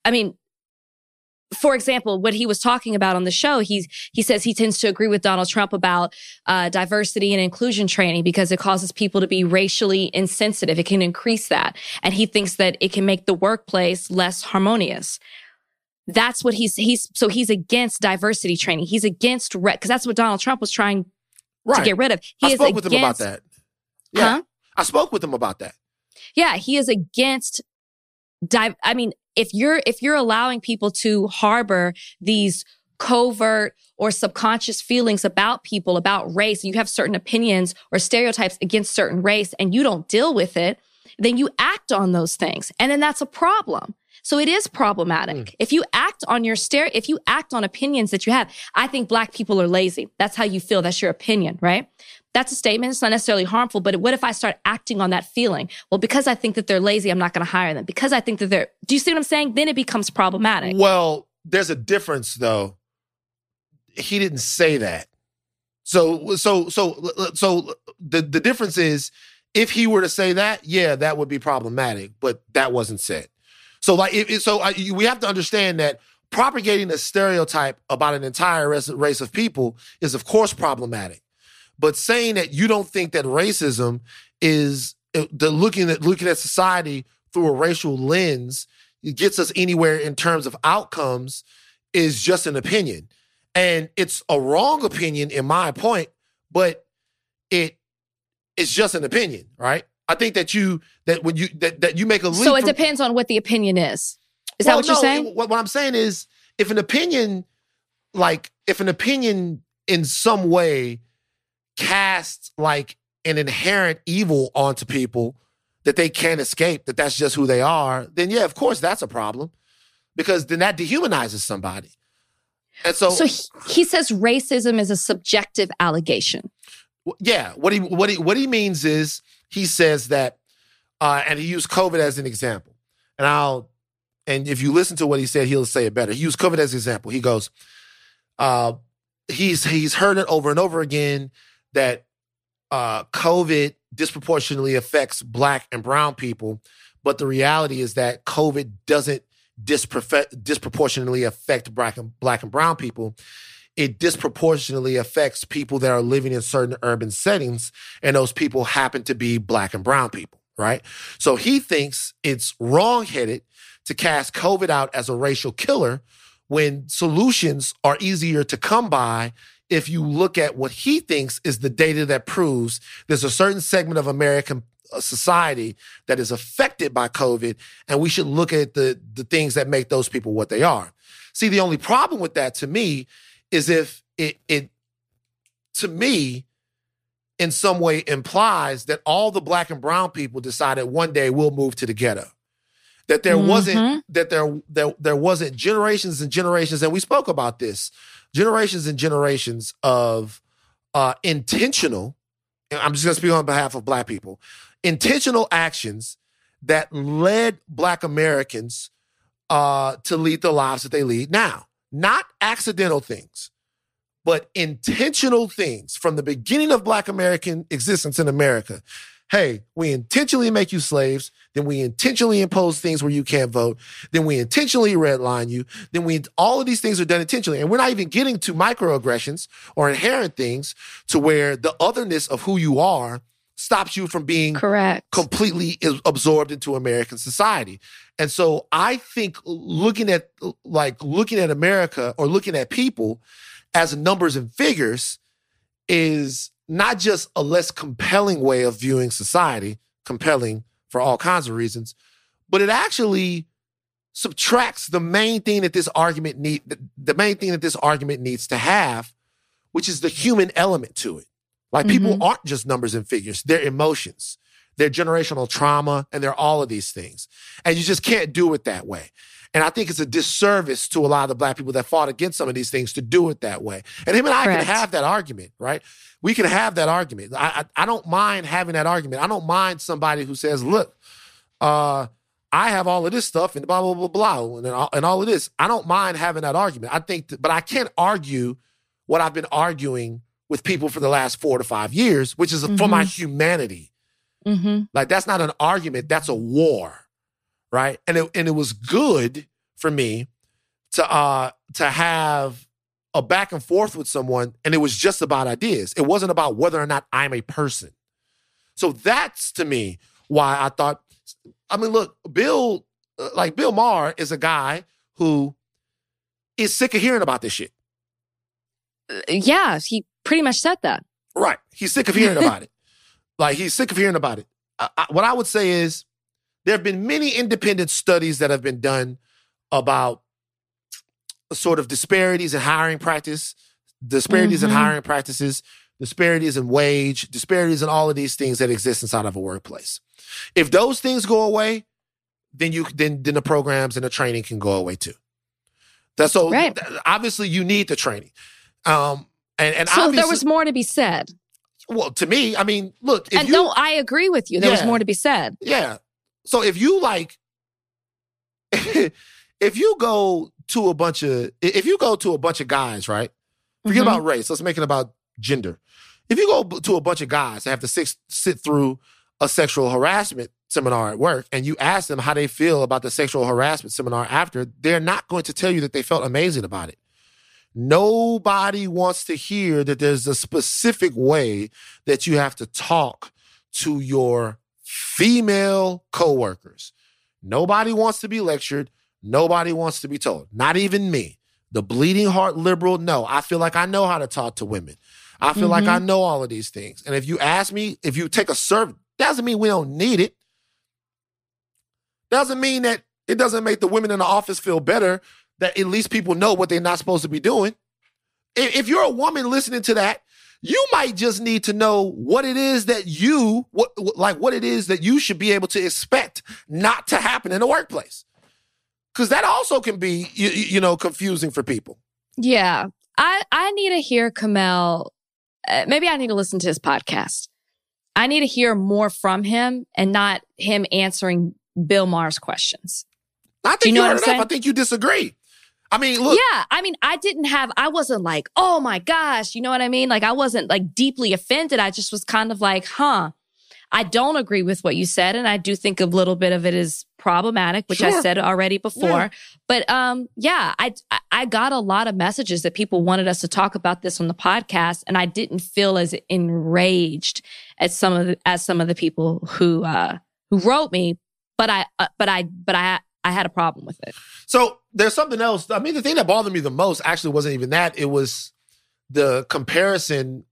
for example, what he was talking about on the show, he says he tends to agree with Donald Trump about diversity and inclusion training because it causes people to be racially insensitive. It can increase that. And he thinks that it can make the workplace less harmonious. That's what so he's against diversity training. He's against, because that's what Donald Trump was trying to get rid of. I spoke with him about that. Yeah. Huh? I spoke with him about that. Yeah, he is against if you're allowing people to harbor these covert or subconscious feelings about people, about race, and you have certain opinions or stereotypes against certain race and you don't deal with it, then you act on those things. And then that's a problem. So it is problematic. If you act on if you act on opinions that you have, I think Black people are lazy. That's how you feel. That's your opinion, right? That's a statement. It's not necessarily harmful, but what if I start acting on that feeling? Well, because I think that they're lazy, I'm not going to hire them. Because I think that do you see what I'm saying? Then it becomes problematic. Well, there's a difference though. He didn't say that. So the difference is, if he were to say that, yeah, that would be problematic, but that wasn't said. So we have to understand that propagating a stereotype about an entire race of people is of course problematic. But saying that you don't think that racism is looking at society through a racial lens gets us anywhere in terms of outcomes is just an opinion. And it's a wrong opinion in my point, but it's just an opinion, right? I think that you make a leap. So it depends on what the opinion is. Is that what you're saying? What I'm saying is, if an opinion in some way casts like an inherent evil onto people that they can't escape, that's just who they are, then yeah, of course that's a problem, because then that dehumanizes somebody. And so he says racism is a subjective allegation. Yeah, what he means is, he says that, and he used COVID as an example. And if you listen to what he said, he'll say it better. He used COVID as an example. He goes, he's heard it over and over again that COVID disproportionately affects Black and brown people, but the reality is that COVID doesn't disproportionately affect Black and brown people. It disproportionately affects people that are living in certain urban settings, and those people happen to be Black and brown people, right? So he thinks it's wrong-headed to cast COVID out as a racial killer when solutions are easier to come by if you look at what he thinks is the data that proves there's a certain segment of American society that is affected by COVID, and we should look at the things that make those people what they are. See, the only problem with that to me is if it to me in some way implies that all the Black and brown people decided one day we'll move to the ghetto. That there wasn't generations and generations, and we spoke about this, generations and generations of intentional, and I'm just going to speak on behalf of Black people, intentional actions that led Black Americans to lead the lives that they lead now. Not accidental things, but intentional things from the beginning of Black American existence in America. Hey, we intentionally make you slaves. Then we intentionally impose things where you can't vote. Then we intentionally redline you. Then all of these things are done intentionally. And we're not even getting to microaggressions or inherent things to where the otherness of who you are stops you from being completely absorbed into American society. And so I think looking at America or looking at people as numbers and figures is not just a less compelling way of viewing society, compelling for all kinds of reasons, but it actually subtracts the main thing that this argument needs to have, which is the human element to it. Like, people aren't just numbers and figures. They're emotions, they're generational trauma, and they're all of these things. And you just can't do it that way. And I think it's a disservice to a lot of the Black people that fought against some of these things to do it that way. And him and I can have that argument, right? We can have that argument. I don't mind having that argument. I don't mind somebody who says, look, I have all of this stuff and blah, blah, blah, blah, and all of this. I don't mind having that argument. But I can't argue what I've been arguing with people for the last 4 to 5 years, which is for my humanity. Like, that's not an argument. That's a war, right? And it was good for me to have a back and forth with someone, and it was just about ideas. It wasn't about whether or not I'm a person. So that's, to me, why I thought, I mean, look, Bill Maher is a guy who is sick of hearing about this shit. Yeah, he pretty much said that. Right. He's sick of hearing about it. Like, he's sick of hearing about it. What I would say is there have been many independent studies that have been done about sort of disparities in hiring practice, disparities in hiring practices, disparities in wage, disparities in all of these things that exist inside of a workplace. If those things go away, then the programs and the training can go away too. That's so Right. obviously you need the training. And So obviously, there was more to be said. well, to me, I mean, look, if And you, no, I agree with you. There was Yeah. more to be said. yeah. So if you like, if you go to a bunch of guys, right? Forget Mhm. about race. Let's make it about gender. If you go to a bunch of guys that have to sit through a sexual harassment seminar at work and you ask them how they feel about the sexual harassment seminar after, they're not going to tell you that they felt amazing about it. Nobody wants to hear that there's a specific way that you have to talk to your female coworkers. Nobody wants to be lectured. Nobody wants to be told. Not even me. The bleeding heart liberal, no. I feel like I know how to talk to women. I feel like I know all of these things. And if you ask me, if you take a survey, doesn't mean we don't need it. Doesn't mean that it doesn't make the women in the office feel better that at least people know what they're not supposed to be doing. If you're a woman listening to that, you might just need to know what it is that what it is that you should be able to expect not to happen in the workplace. Because that also can be, confusing for people. Yeah. I need to hear Kamel. Maybe I need to listen to his podcast. I need to hear more from him and not him answering Bill Maher's questions. I Do think you know what heard I'm enough. saying? I think you disagree. I mean, look. Yeah. I mean, I wasn't like, oh my gosh, you know what I mean? Like, I wasn't like deeply offended. I just was kind of like, I don't agree with what you said. And I do think a little bit of it is problematic, which I Sure. said already before. Yeah. But I got a lot of messages that people wanted us to talk about this on the podcast. And I didn't feel as enraged as some of the people who wrote me. But I had a problem with it. So there's something else. I mean, the thing that bothered me the most actually wasn't even that. It was the comparison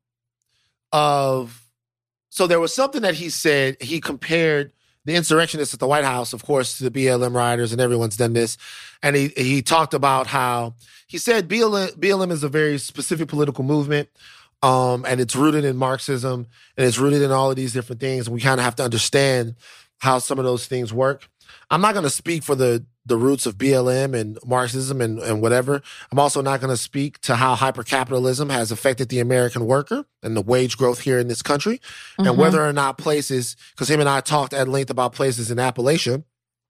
of, so there was something that he said. He compared the insurrectionists at the White House, of course, to the BLM rioters, and everyone's done this. And he talked about how, he said BLM is a very specific political movement, and it's rooted in Marxism, and it's rooted in all of these different things. And we kind of have to understand how some of those things work. I'm not going to speak for the roots of BLM and Marxism and whatever. I'm also not going to speak to how hypercapitalism has affected the American worker and the wage growth here in this country, and whether or not places, because him and I talked at length about places in Appalachia.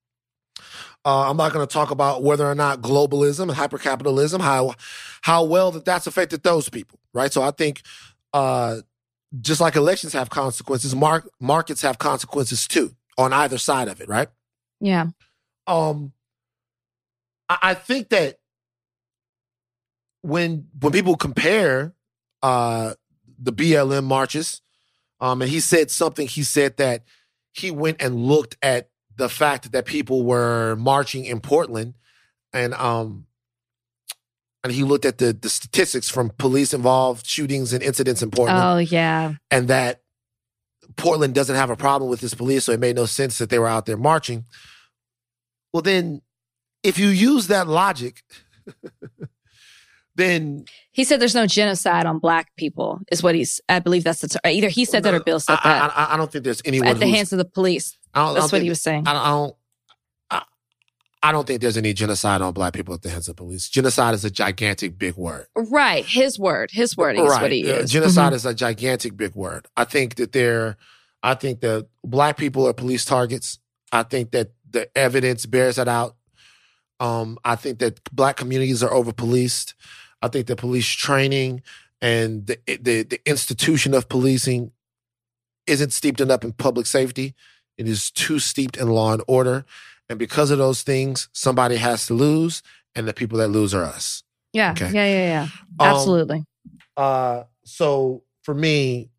I'm not going to talk about whether or not globalism and hypercapitalism, how well that's affected those people, right? So I think just like elections have consequences, markets have consequences too on either side of it, right? Yeah. I think that when people compare the BLM marches, and he said that he went and looked at the fact that people were marching in Portland, and he looked at the statistics from police-involved shootings and incidents in Portland. Oh, yeah. And that Portland doesn't have a problem with its police, so it made no sense that they were out there marching. Well, then, if you use that logic, then He said there's no genocide on Black people, is what I believe that's the either he said that or Bill said that. I don't think there's anyone at the who's- hands of the police. I don't That's what think- he was saying. I don't think there's any genocide on Black people at the hands of police. Genocide is a gigantic big word. Right. His wording is what he used. Genocide is a gigantic big word. I think that Black people are police targets. I think that the evidence bears that out. I think that Black communities are over-policed. I think that police training and the institution of policing isn't steeped enough in public safety. It is too steeped in law and order. And because of those things, somebody has to lose, and the people that lose are us. Yeah. Okay. Yeah. Absolutely. So for me,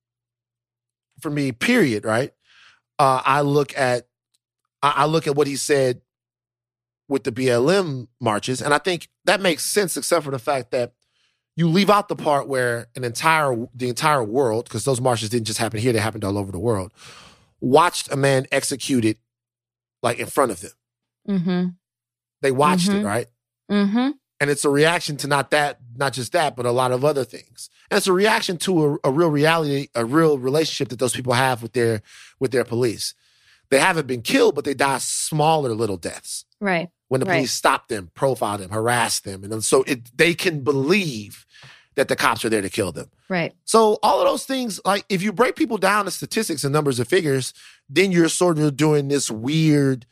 period, right? I look at what he said with the BLM marches, and I think that makes sense, except for the fact that you leave out the part where the entire world, because those marches didn't just happen here, they happened all over the world, watched a man executed like in front of them. Mm-hmm. They watched it, right? Mm-hmm. And it's a reaction to not just that, but a lot of other things. And it's a reaction to a real reality, a real relationship that those people have with their police. They haven't been killed, but they die smaller little deaths Right. when the Right. police stop them, profile them, harass them. And so they can believe that the cops are there to kill them. Right. So all of those things, like if you break people down to statistics and numbers and figures, then you're sort of doing this weird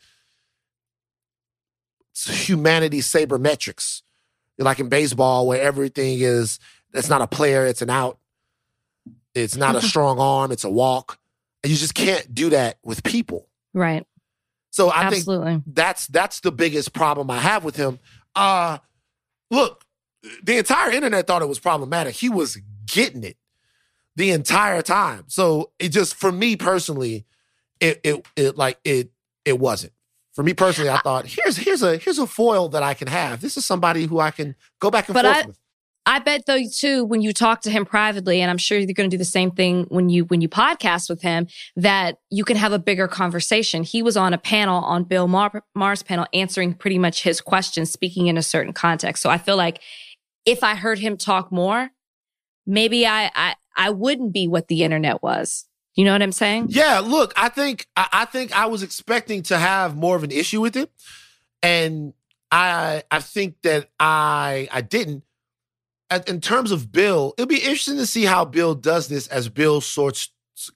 humanity sabermetrics. Like in baseball where everything is, it's not a player, it's an out. It's not a strong arm, it's a walk. And you just can't do that with people. Right. So I Absolutely. think that's the biggest problem I have with him. Look, the entire internet thought it was problematic. He was getting it the entire time. So it just, for me personally, it wasn't. For me personally, I thought here's a foil that I can have. This is somebody who I can go back and forth with. I bet though too, when you talk to him privately, and I'm sure you're going to do the same thing when you podcast with him, that you can have a bigger conversation. He was on a panel on Bill Maher's panel, answering pretty much his questions, speaking in a certain context. So I feel like if I heard him talk more, maybe I wouldn't be what the internet was. You know what I'm saying? Yeah. Look, I think I was expecting to have more of an issue with it, and I think that I didn't. In terms of Bill, it'll be interesting to see how Bill does this as Bill sorts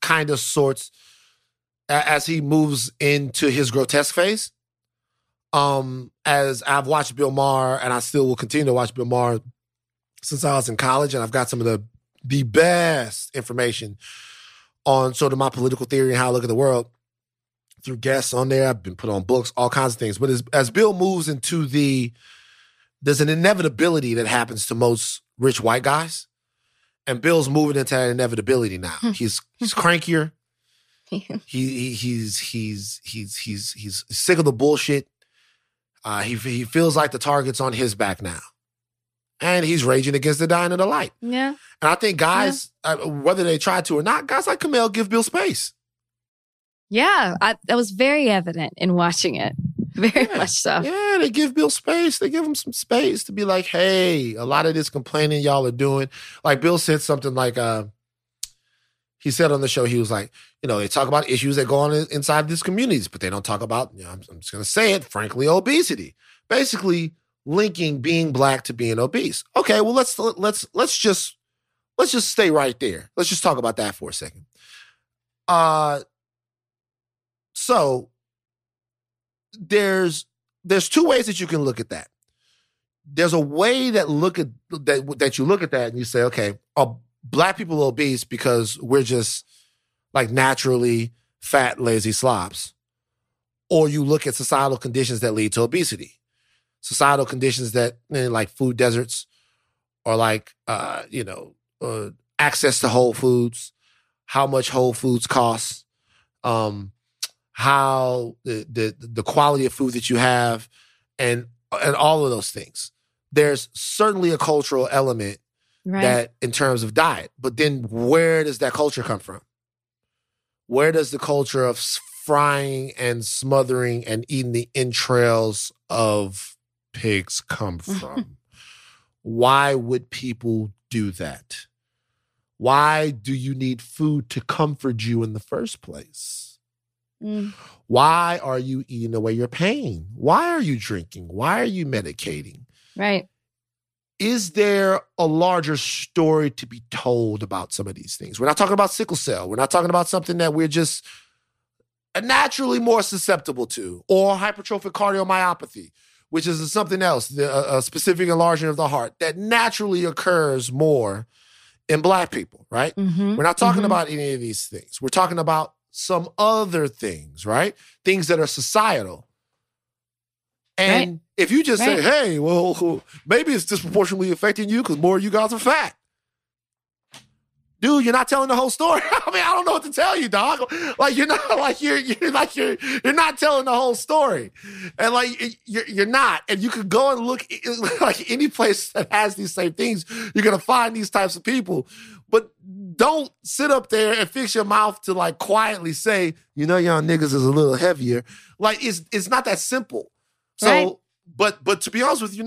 as he moves into his grotesque phase. As I've watched Bill Maher, and I still will continue to watch Bill Maher since I was in college, and I've got some of the best information on sort of my political theory and how I look at the world through guests on there. I've been put on books, all kinds of things. But as Bill moves into there's an inevitability that happens to most rich white guys. And Bill's moving into that inevitability now. He's crankier. He's sick of the bullshit. He feels like the target's on his back now. And he's raging against the dying of the light. Yeah. And I think guys, whether they try to or not, guys like Kamel give Bill space. Yeah. That was very evident in watching it. Very much so. Yeah, they give Bill space. They give him some space to be like, hey, a lot of this complaining y'all are doing. Like Bill said something like, he said on the show, he was like, they talk about issues that go on inside these communities, but they don't talk about, I'm just going to say it, frankly, obesity. Basically linking being Black to being obese. Okay, well, let's just stay right there. Let's just talk about that for a second. So there's two ways that you can look at that. There's a way that you look at that and you say, okay, are Black people obese because we're just like naturally fat, lazy slobs? Or you look at societal conditions that lead to obesity. Societal conditions that, like food deserts, or like, access to Whole Foods, how much Whole Foods costs, how the quality of food that you have, and all of those things. There's certainly a cultural element that in terms of diet, but then where does that culture come from? Where does the culture of frying and smothering and eating the entrails of pigs come from? Why would people do that? Why do you need food to comfort you in the first place? Why are you eating away your pain? Why are you drinking? Why are you medicating? Right. Is there a larger story to be told about some of these things? We're not talking about sickle cell. We're not talking about something that we're just naturally more susceptible to, or hypertrophic cardiomyopathy, which is something else, a specific enlargement of the heart that naturally occurs more in Black people, right? Mm-hmm. We're not talking about any of these things. We're talking about some other things, right? Things that are societal. And if you just say, hey, well, maybe it's disproportionately affecting you because more of you guys are fat. Dude, you're not telling the whole story. I mean, I don't know what to tell you, dog. Like you're not you're not telling the whole story. And like you're not. And you could go and look like any place that has these same things, you're gonna find these types of people. But don't sit up there and fix your mouth to like quietly say, y'all niggas is a little heavier. Like it's not that simple. So, but to be honest with you,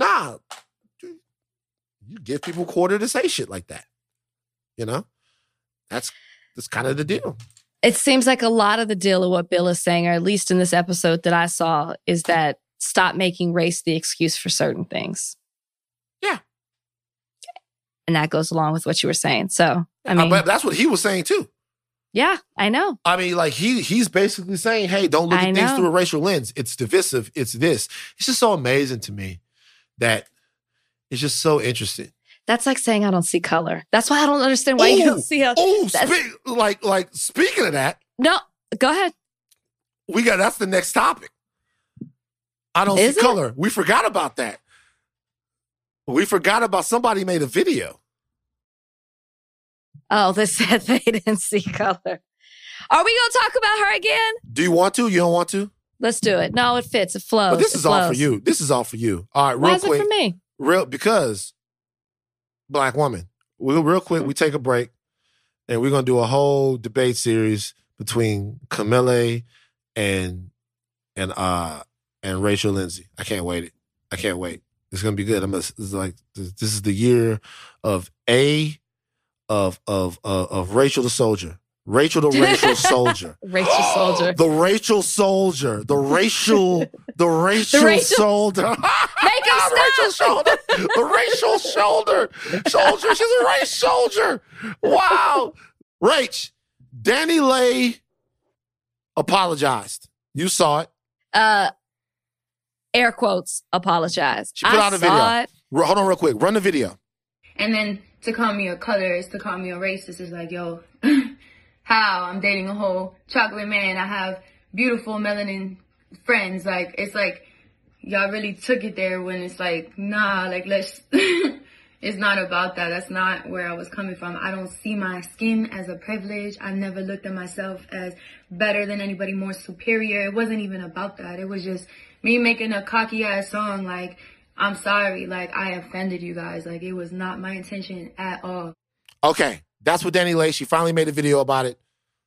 you give people quarter to say shit like that. That's kind of the deal. It seems like a lot of the deal of what Bill is saying, or at least in this episode that I saw, is that stop making race the excuse for certain things. Yeah. And that goes along with what you were saying. So, I mean, but that's what he was saying too. Yeah, I know. I mean, like he's basically saying, hey, don't look at things through a racial lens. It's divisive. It's this. It's just so amazing to me that it's just so interesting. That's like saying I don't see color. That's why I don't understand why you don't see how. Speaking of that. No, go ahead. That's the next topic. I don't see color. We forgot about that. We forgot about somebody made a video. Oh, they said they didn't see color. Are we going to talk about her again? Do you want to? You don't want to? Let's do it. No, it fits. It flows. But this is all for you. This is all for you. All right, real quick. Why is it for me? Because Black woman. Real quick, we take a break and we're going to do a whole debate series between Camille and Rachel Lindsay. I can't wait. It's going to be good. This is the year of Rachel the Soldier. Rachel the racial soldier. Rachel Soldier. The Rachel Soldier. The racial soldier. Make him stop. Rachel shoulder. The racial shoulder. Soldier. She's a race soldier. Wow. Rach, Danny Lay apologized. You saw it. Air quotes, apologized. She put out a video. Hold on real quick. Run the video. And then to call me a colorist, to call me a racist is like, yo, how? I'm dating a whole chocolate man. I have beautiful melanin friends. Like, it's like, y'all really took it there when it's like, nah, like, let's, it's not about that. That's not where I was coming from. I don't see my skin as a privilege. I never looked at myself as better than anybody, more superior. It wasn't even about that. It was just me making a cocky ass song like, I'm sorry, like, I offended you guys. Like, it was not my intention at all. Okay, that's what Danny Lay, she finally made a video about it.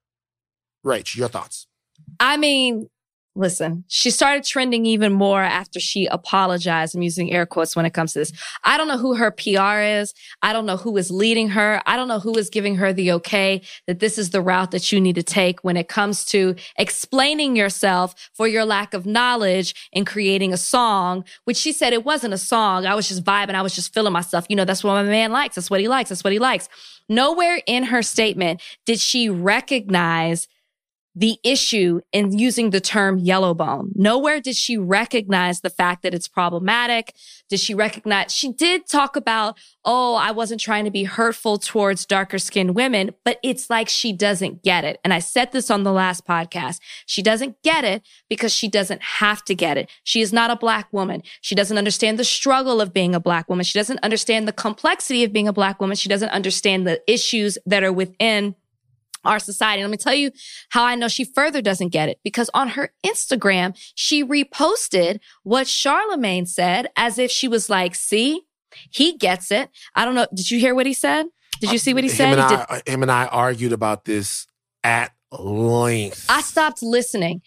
Rach, your thoughts? I mean, listen, she started trending even more after she apologized. I'm using air quotes when it comes to this. I don't know who her PR is. I don't know who is leading her. I don't know who is giving her the okay that this is the route that you need to take when it comes to explaining yourself for your lack of knowledge in creating a song, which she said it wasn't a song. I was just vibing. I was just feeling myself. You know, that's what my man likes. That's what he likes. That's what he likes. Nowhere in her statement did she recognize the issue in using the term yellow bone. Nowhere did she recognize the fact that it's problematic. Did she recognize? She did talk about, oh, I wasn't trying to be hurtful towards darker skinned women, but it's like she doesn't get it. And I said this on the last podcast. She doesn't get it because she doesn't have to get it. She is not a Black woman. She doesn't understand the struggle of being a Black woman. She doesn't understand the complexity of being a Black woman. She doesn't understand the issues that are within our society. Let me tell you how I know she further doesn't get it. Because on her Instagram, she reposted what Charlemagne said as if she was like, see, he gets it. I don't know. Did you hear what he said? Did you see what he said? Him and I argued about this at length. I stopped listening.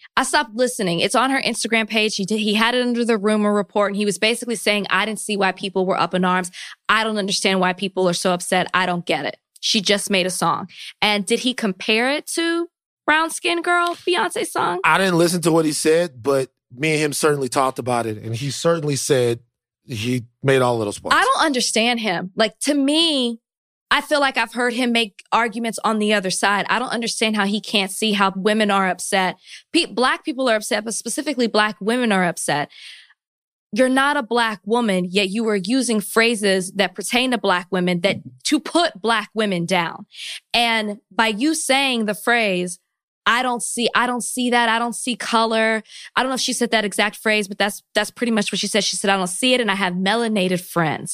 It's on her Instagram page. He had it under the rumor report, and he was basically saying, I didn't see why people were up in arms. I don't understand why people are so upset. I don't get it. She just made a song. And did he compare it to Brown Skin Girl, Beyonce's song? I didn't listen to what he said, but me and him certainly talked about it. And he certainly said he made all of those points. I don't understand him. Like, to me, I feel like I've heard him make arguments on the other side. I don't understand how he can't see how women are upset. Black people are upset, but specifically Black women are upset. You're not a Black woman, yet you are using phrases that pertain to Black women that to put Black women down. And by you saying the phrase, I don't see that. I don't see color. I don't know if she said that exact phrase, but that's pretty much what she said. She said, I don't see it and I have melanated friends.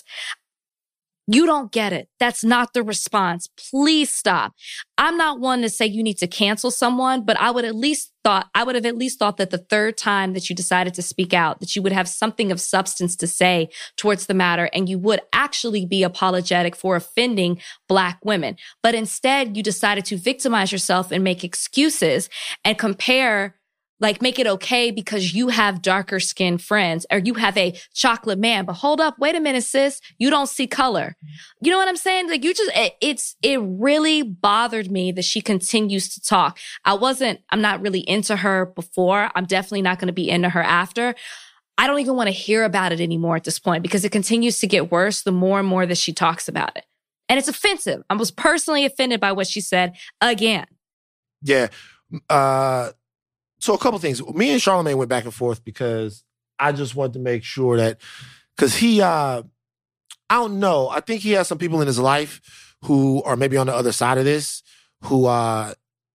You don't get it. That's not the response. Please stop. I'm not one to say you need to cancel someone, but I would have at least thought that the third time that you decided to speak out, that you would have something of substance to say towards the matter, and you would actually be apologetic for offending Black women. But instead, you decided to victimize yourself and make excuses and compare like make it okay because you have darker skinned friends or you have a chocolate man. But hold up, wait a minute, sis. You don't see color. You know what I'm saying? Like it really bothered me that she continues to talk. I'm not really into her before. I'm definitely not going to be into her after. I don't even want to hear about it anymore at this point because it continues to get worse the more and more that she talks about it. And it's offensive. I was personally offended by what she said again. Yeah. So a couple things. Me and Charlamagne went back and forth because I just wanted to make sure that, because he, I don't know. I think he has some people in his life who are maybe on the other side of this, who I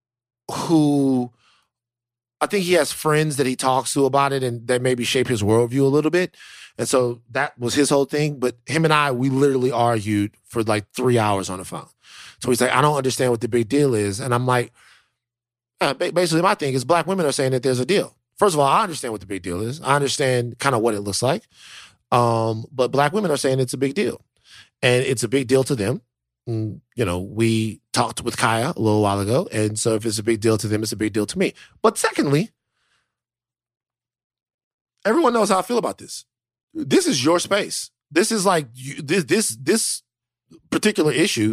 think he has friends that he talks to about it and that maybe shape his worldview a little bit. And so that was his whole thing. But him and I, we literally argued for like 3 hours on the phone. So he's like, I don't understand what the big deal is. And I'm like, basically my thing is black women are saying that there's a deal. First of all, I understand what the big deal is. I understand kind of what it looks like. But black women are saying it's a big deal. And it's a big deal to them. And, you know, we talked with Kaya a little while ago. And so if it's a big deal to them, it's a big deal to me. But secondly, everyone knows how I feel about this. This is your space. This is like this particular issue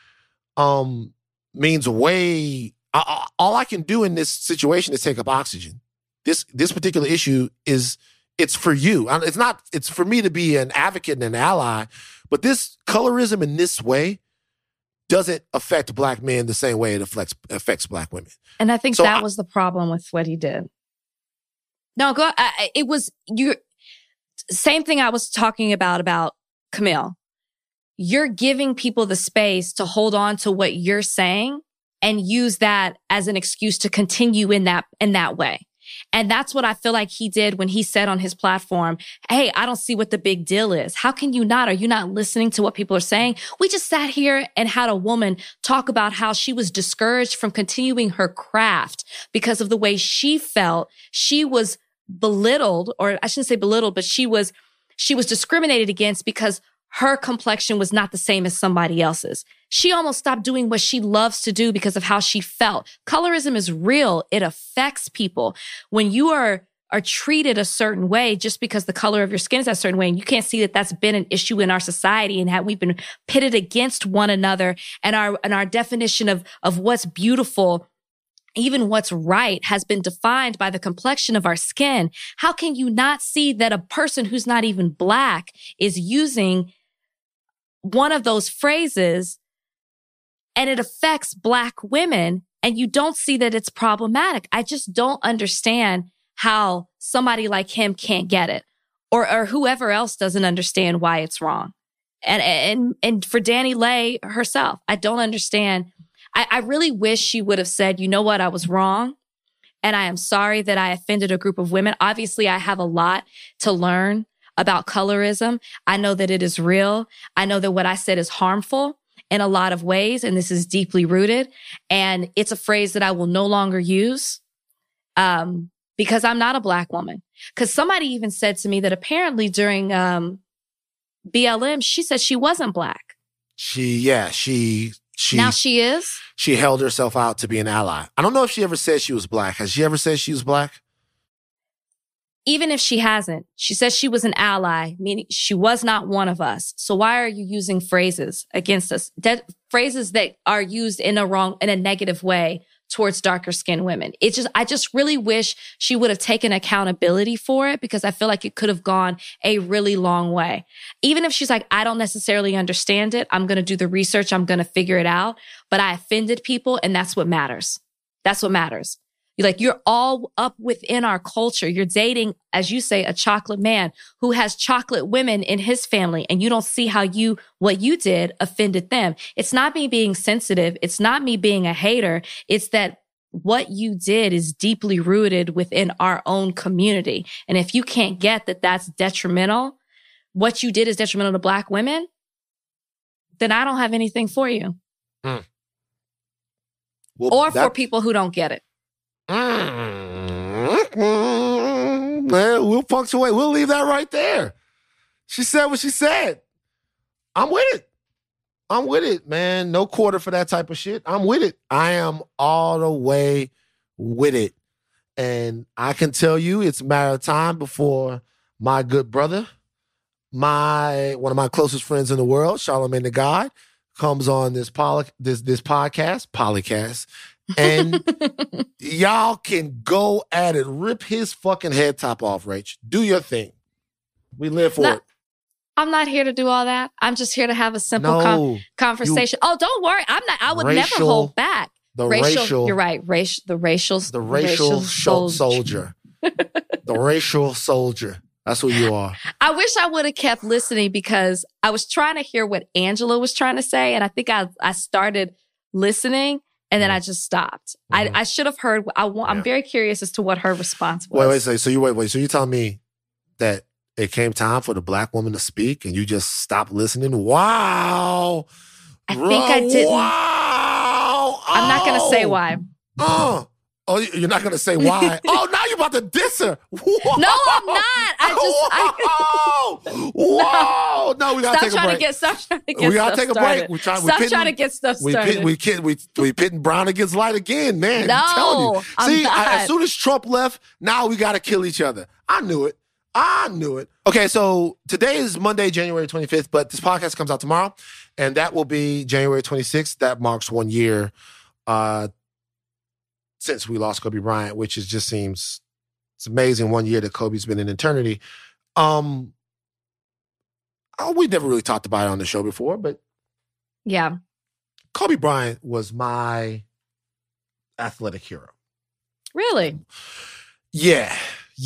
means way. All I can do in this situation is take up oxygen. This particular issue it's for you. It's for me to be an advocate and an ally, but this colorism in this way doesn't affect black men the same way it affects black women. And I think that was the problem with what he did. No, it was same thing I was talking about Camille. You're giving people the space to hold on to what you're saying and use that as an excuse to continue in that way. And that's what I feel like he did when he said on his platform, hey, I don't see what the big deal is. How can you not? Are you not listening to what people are saying? We just sat here and had a woman talk about how she was discouraged from continuing her craft because of the way she felt. She was belittled, or I shouldn't say belittled, but she was discriminated against because her complexion was not the same as somebody else's. She almost stopped doing what she loves to do because of how she felt. Colorism is real. It affects people. When you are treated a certain way just because the color of your skin is a certain way, and you can't see that that's been an issue in our society and how we've been pitted against one another, and our definition of what's beautiful, even what's right, has been defined by the complexion of our skin. How can you not see that a person who's not even black is using one of those phrases and it affects black women and you don't see that it's problematic? I just don't understand how somebody like him can't get it, or whoever else doesn't understand why it's wrong. And for DaniLeigh herself, I don't understand. I really wish she would have said, you know what, I was wrong. And I am sorry that I offended a group of women. Obviously, I have a lot to learn about colorism. I know that it is real. I know that what I said is harmful in a lot of ways, and this is deeply rooted. And it's a phrase that I will no longer use because I'm not a black woman. Because somebody even said to me that apparently during BLM, she said she wasn't black. She Now she is? She held herself out to be an ally. I don't know if she ever said she was black. Has she ever said she was black? Even if she hasn't, she says she was an ally, meaning she was not one of us. So why are you using phrases against us? Phrases that are used in a negative way towards darker skinned women. I just really wish she would have taken accountability for it, because I feel like it could have gone a really long way. Even if she's like, I don't necessarily understand it. I'm going to do the research. I'm going to figure it out. But I offended people, and that's what matters. That's what matters. You're all up within our culture. You're dating, as you say, a chocolate man who has chocolate women in his family, and you don't see how what you did offended them. It's not me being sensitive. It's not me being a hater. It's that what you did is deeply rooted within our own community. And if you can't get that that's detrimental, what you did is detrimental to black women, then I don't have anything for you. Well, or for people who don't get it. We'll punctuate. We'll leave that right there. She said what she said. I'm with it, man. No quarter for that type of shit. I'm with it. I am all the way with it. And I can tell you it's a matter of time before my good brother, one of my closest friends in the world, Charlamagne the God, comes on this podcast, Polycast, and y'all can go at it, rip his fucking head top off, Rach. Do your thing. We live for it. I'm not here to do all that. I'm just here to have a simple conversation. Don't worry. I'm not. I would never hold back. You're right. The racial soldier. The racial soldier. That's who you are. I wish I would have kept listening because I was trying to hear what Angela was trying to say. And I think I started listening and then I just stopped. Mm-hmm. I should have heard. I'm very curious as to what her response was. Wait. So you telling me that it came time for the Black woman to speak and you just stopped listening? Wow. I think I didn't. Wow. I'm not going to say why. Oh, you're not going to say why? Oh, now you're about to diss her. Whoa. No, I'm not. Whoa. No, we got to take a break. Stop trying to get we got to take a break. Stop trying to get stuff started. We pitting brown against light again, man. No, I'm telling you. See, as soon as Trump left, now we got to kill each other. I knew it. Okay, so today is Monday, January 25th, but this podcast comes out tomorrow, and that will be January 26th. That marks 1 year since we lost Kobe Bryant, which just seems, it's amazing, 1 year that Kobe's been in eternity. We never really talked about it on the show before, but yeah, Kobe Bryant was my athletic hero. Really? Yeah.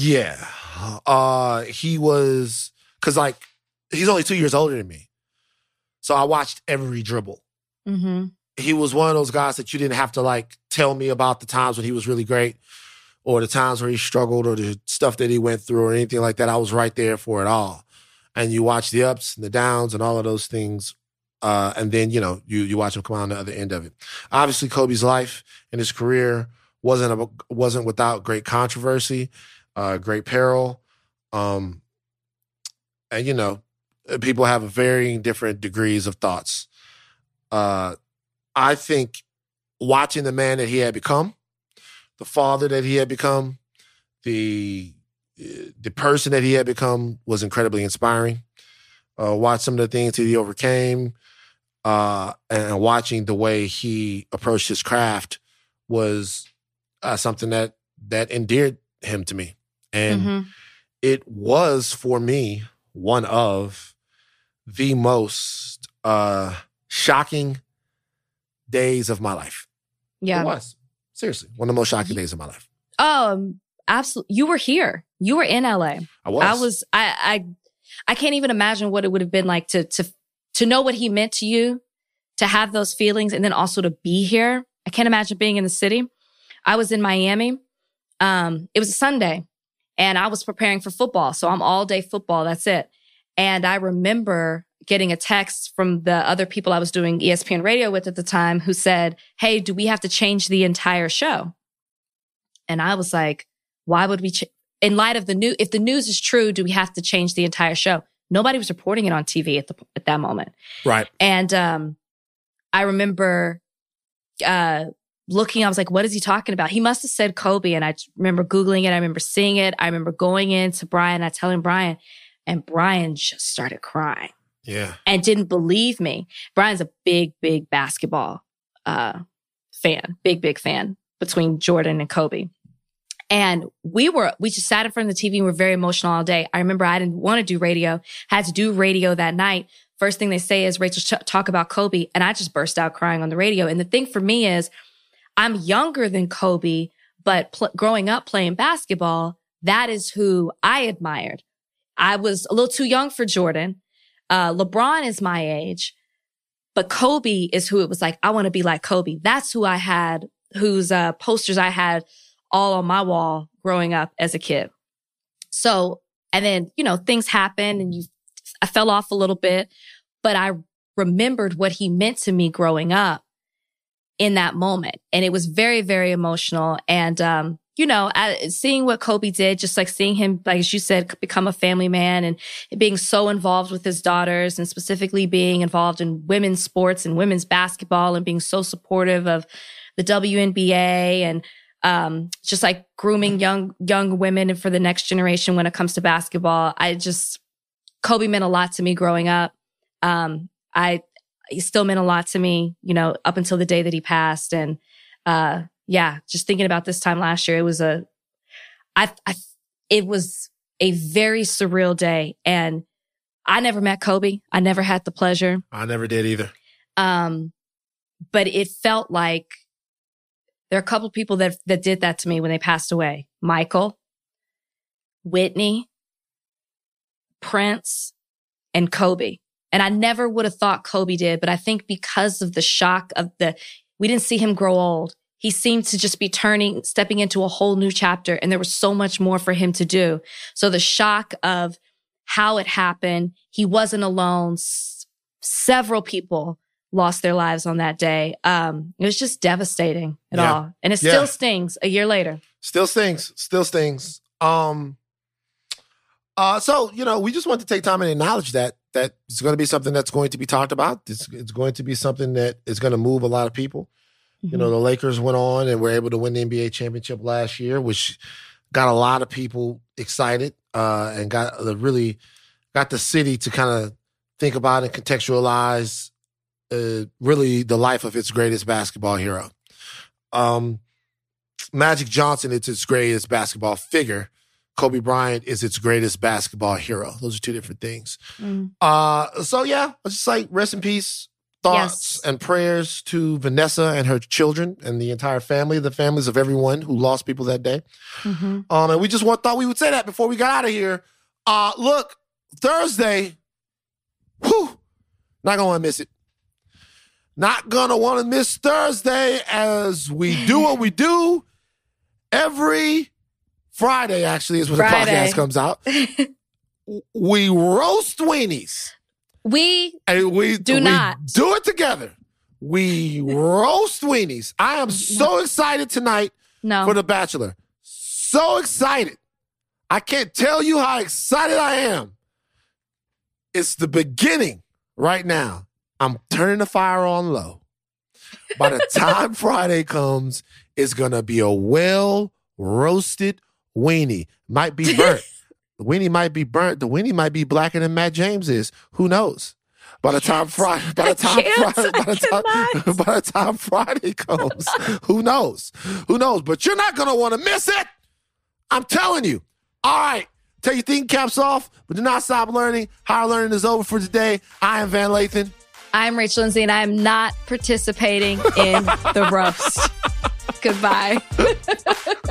He was, because he's only 2 years older than me. So I watched every dribble. Mm-hmm. He was one of those guys that you didn't have to tell me about the times when he was really great or the times where he struggled or the stuff that he went through or anything like that. I was right there for it all. And you watch the ups and the downs and all of those things. And then, you watch him come out on the other end of it. Obviously, Kobe's life and his career wasn't without great controversy, great peril. And, people have varying different degrees of thoughts. I think watching the man that he had become, the father that he had become, the person that he had become was incredibly inspiring. Watch some of the things that he overcame, and watching the way he approached his craft was something that endeared him to me. And it was, for me, one of the most shocking days of my life. Yeah. It was. Seriously. One of the most shocking days of my life. Absolutely. You were here. You were in LA. I can't even imagine what it would have been like to know what he meant to you, to have those feelings, and then also to be here. I can't imagine being in the city. I was in Miami. It was a Sunday and I was preparing for football. So I'm all day football. That's it. And I remember getting a text from the other people I was doing ESPN radio with at the time who said, "Hey, do we have to change the entire show?" And I was like, why would we, in light of the news, if the news is true, do we have to change the entire show? Nobody was reporting it on TV at that moment. Right. And I remember looking, I was like, what is he talking about? He must have said Kobe. And I remember Googling it. I remember seeing it. I remember going in to Brian. I telling Brian, and Brian just started crying. Yeah. And didn't believe me. Brian's a big, big basketball fan. Big fan between Jordan and Kobe. And we just sat in front of the TV and were very emotional all day. I remember I didn't want to do radio, had to do radio that night. First thing they say is, Rachel, talk about Kobe. And I just burst out crying on the radio. And the thing for me is, I'm younger than Kobe, but growing up playing basketball, that is who I admired. I was a little too young for Jordan. LeBron is my age, but Kobe is who it was like, I want to be like Kobe. That's who I had, whose posters I had all on my wall growing up as a kid. So, and then, things happened and I fell off a little bit, but I remembered what he meant to me growing up in that moment. And it was very, very emotional. And, seeing what Kobe did, just like seeing him, like as you said, become a family man and being so involved with his daughters and specifically being involved in women's sports and women's basketball and being so supportive of the WNBA and just like grooming young women for the next generation when it comes to basketball. Kobe meant a lot to me growing up. He still meant a lot to me, you know, up until the day that he passed. And just thinking about this time last year, it was a very surreal day. And I never met Kobe. I never had the pleasure. I never did either. But it felt like there are a couple of people that did that to me when they passed away. Michael, Whitney, Prince, and Kobe. And I never would have thought Kobe did, but I think because of the shock of we didn't see him grow old. He seemed to just be stepping into a whole new chapter, and there was so much more for him to do. So the shock of how it happened, he wasn't alone. Several people lost their lives on that day. It was just devastating at all. And it still stings a year later. Still stings. So, you know, we just want to take time and acknowledge that it's going to be something that's going to be talked about. It's going to be something that is going to move a lot of people. Mm-hmm. You know, the Lakers went on and were able to win the NBA championship last year, which got a lot of people excited and got the city to kind of think about and contextualize really the life of its greatest basketball hero. Magic Johnson is its greatest basketball figure. Kobe Bryant is its greatest basketball hero. Those are two different things. So yeah, it's just like rest in peace, thoughts and prayers to Vanessa and her children and the entire family, the families of everyone who lost people that day. Mm-hmm. And we just thought we would say that before we got out of here. Look, Thursday, not gonna want to miss it. Not gonna want to miss Thursday as we do what we do every Friday, actually, is when the podcast comes out. We roast weenies. We do not. Do it together. We roast weenies. I am so excited tonight for The Bachelor. So excited. I can't tell you how excited I am. It's the beginning right now. I'm turning the fire on low. By the time Friday comes, it's going to be a well-roasted weenie. Might be burnt. The weenie might be burnt. The weenie might be blacker than Matt James is. Who knows? By the time Friday comes, who knows? But you're not going to want to miss it. I'm telling you. All right. Take your thinking caps off, but do not stop learning. Higher learning is over for today. I am Van Lathan. I'm Rachel Lindsay, and I am not participating in the roast. Goodbye.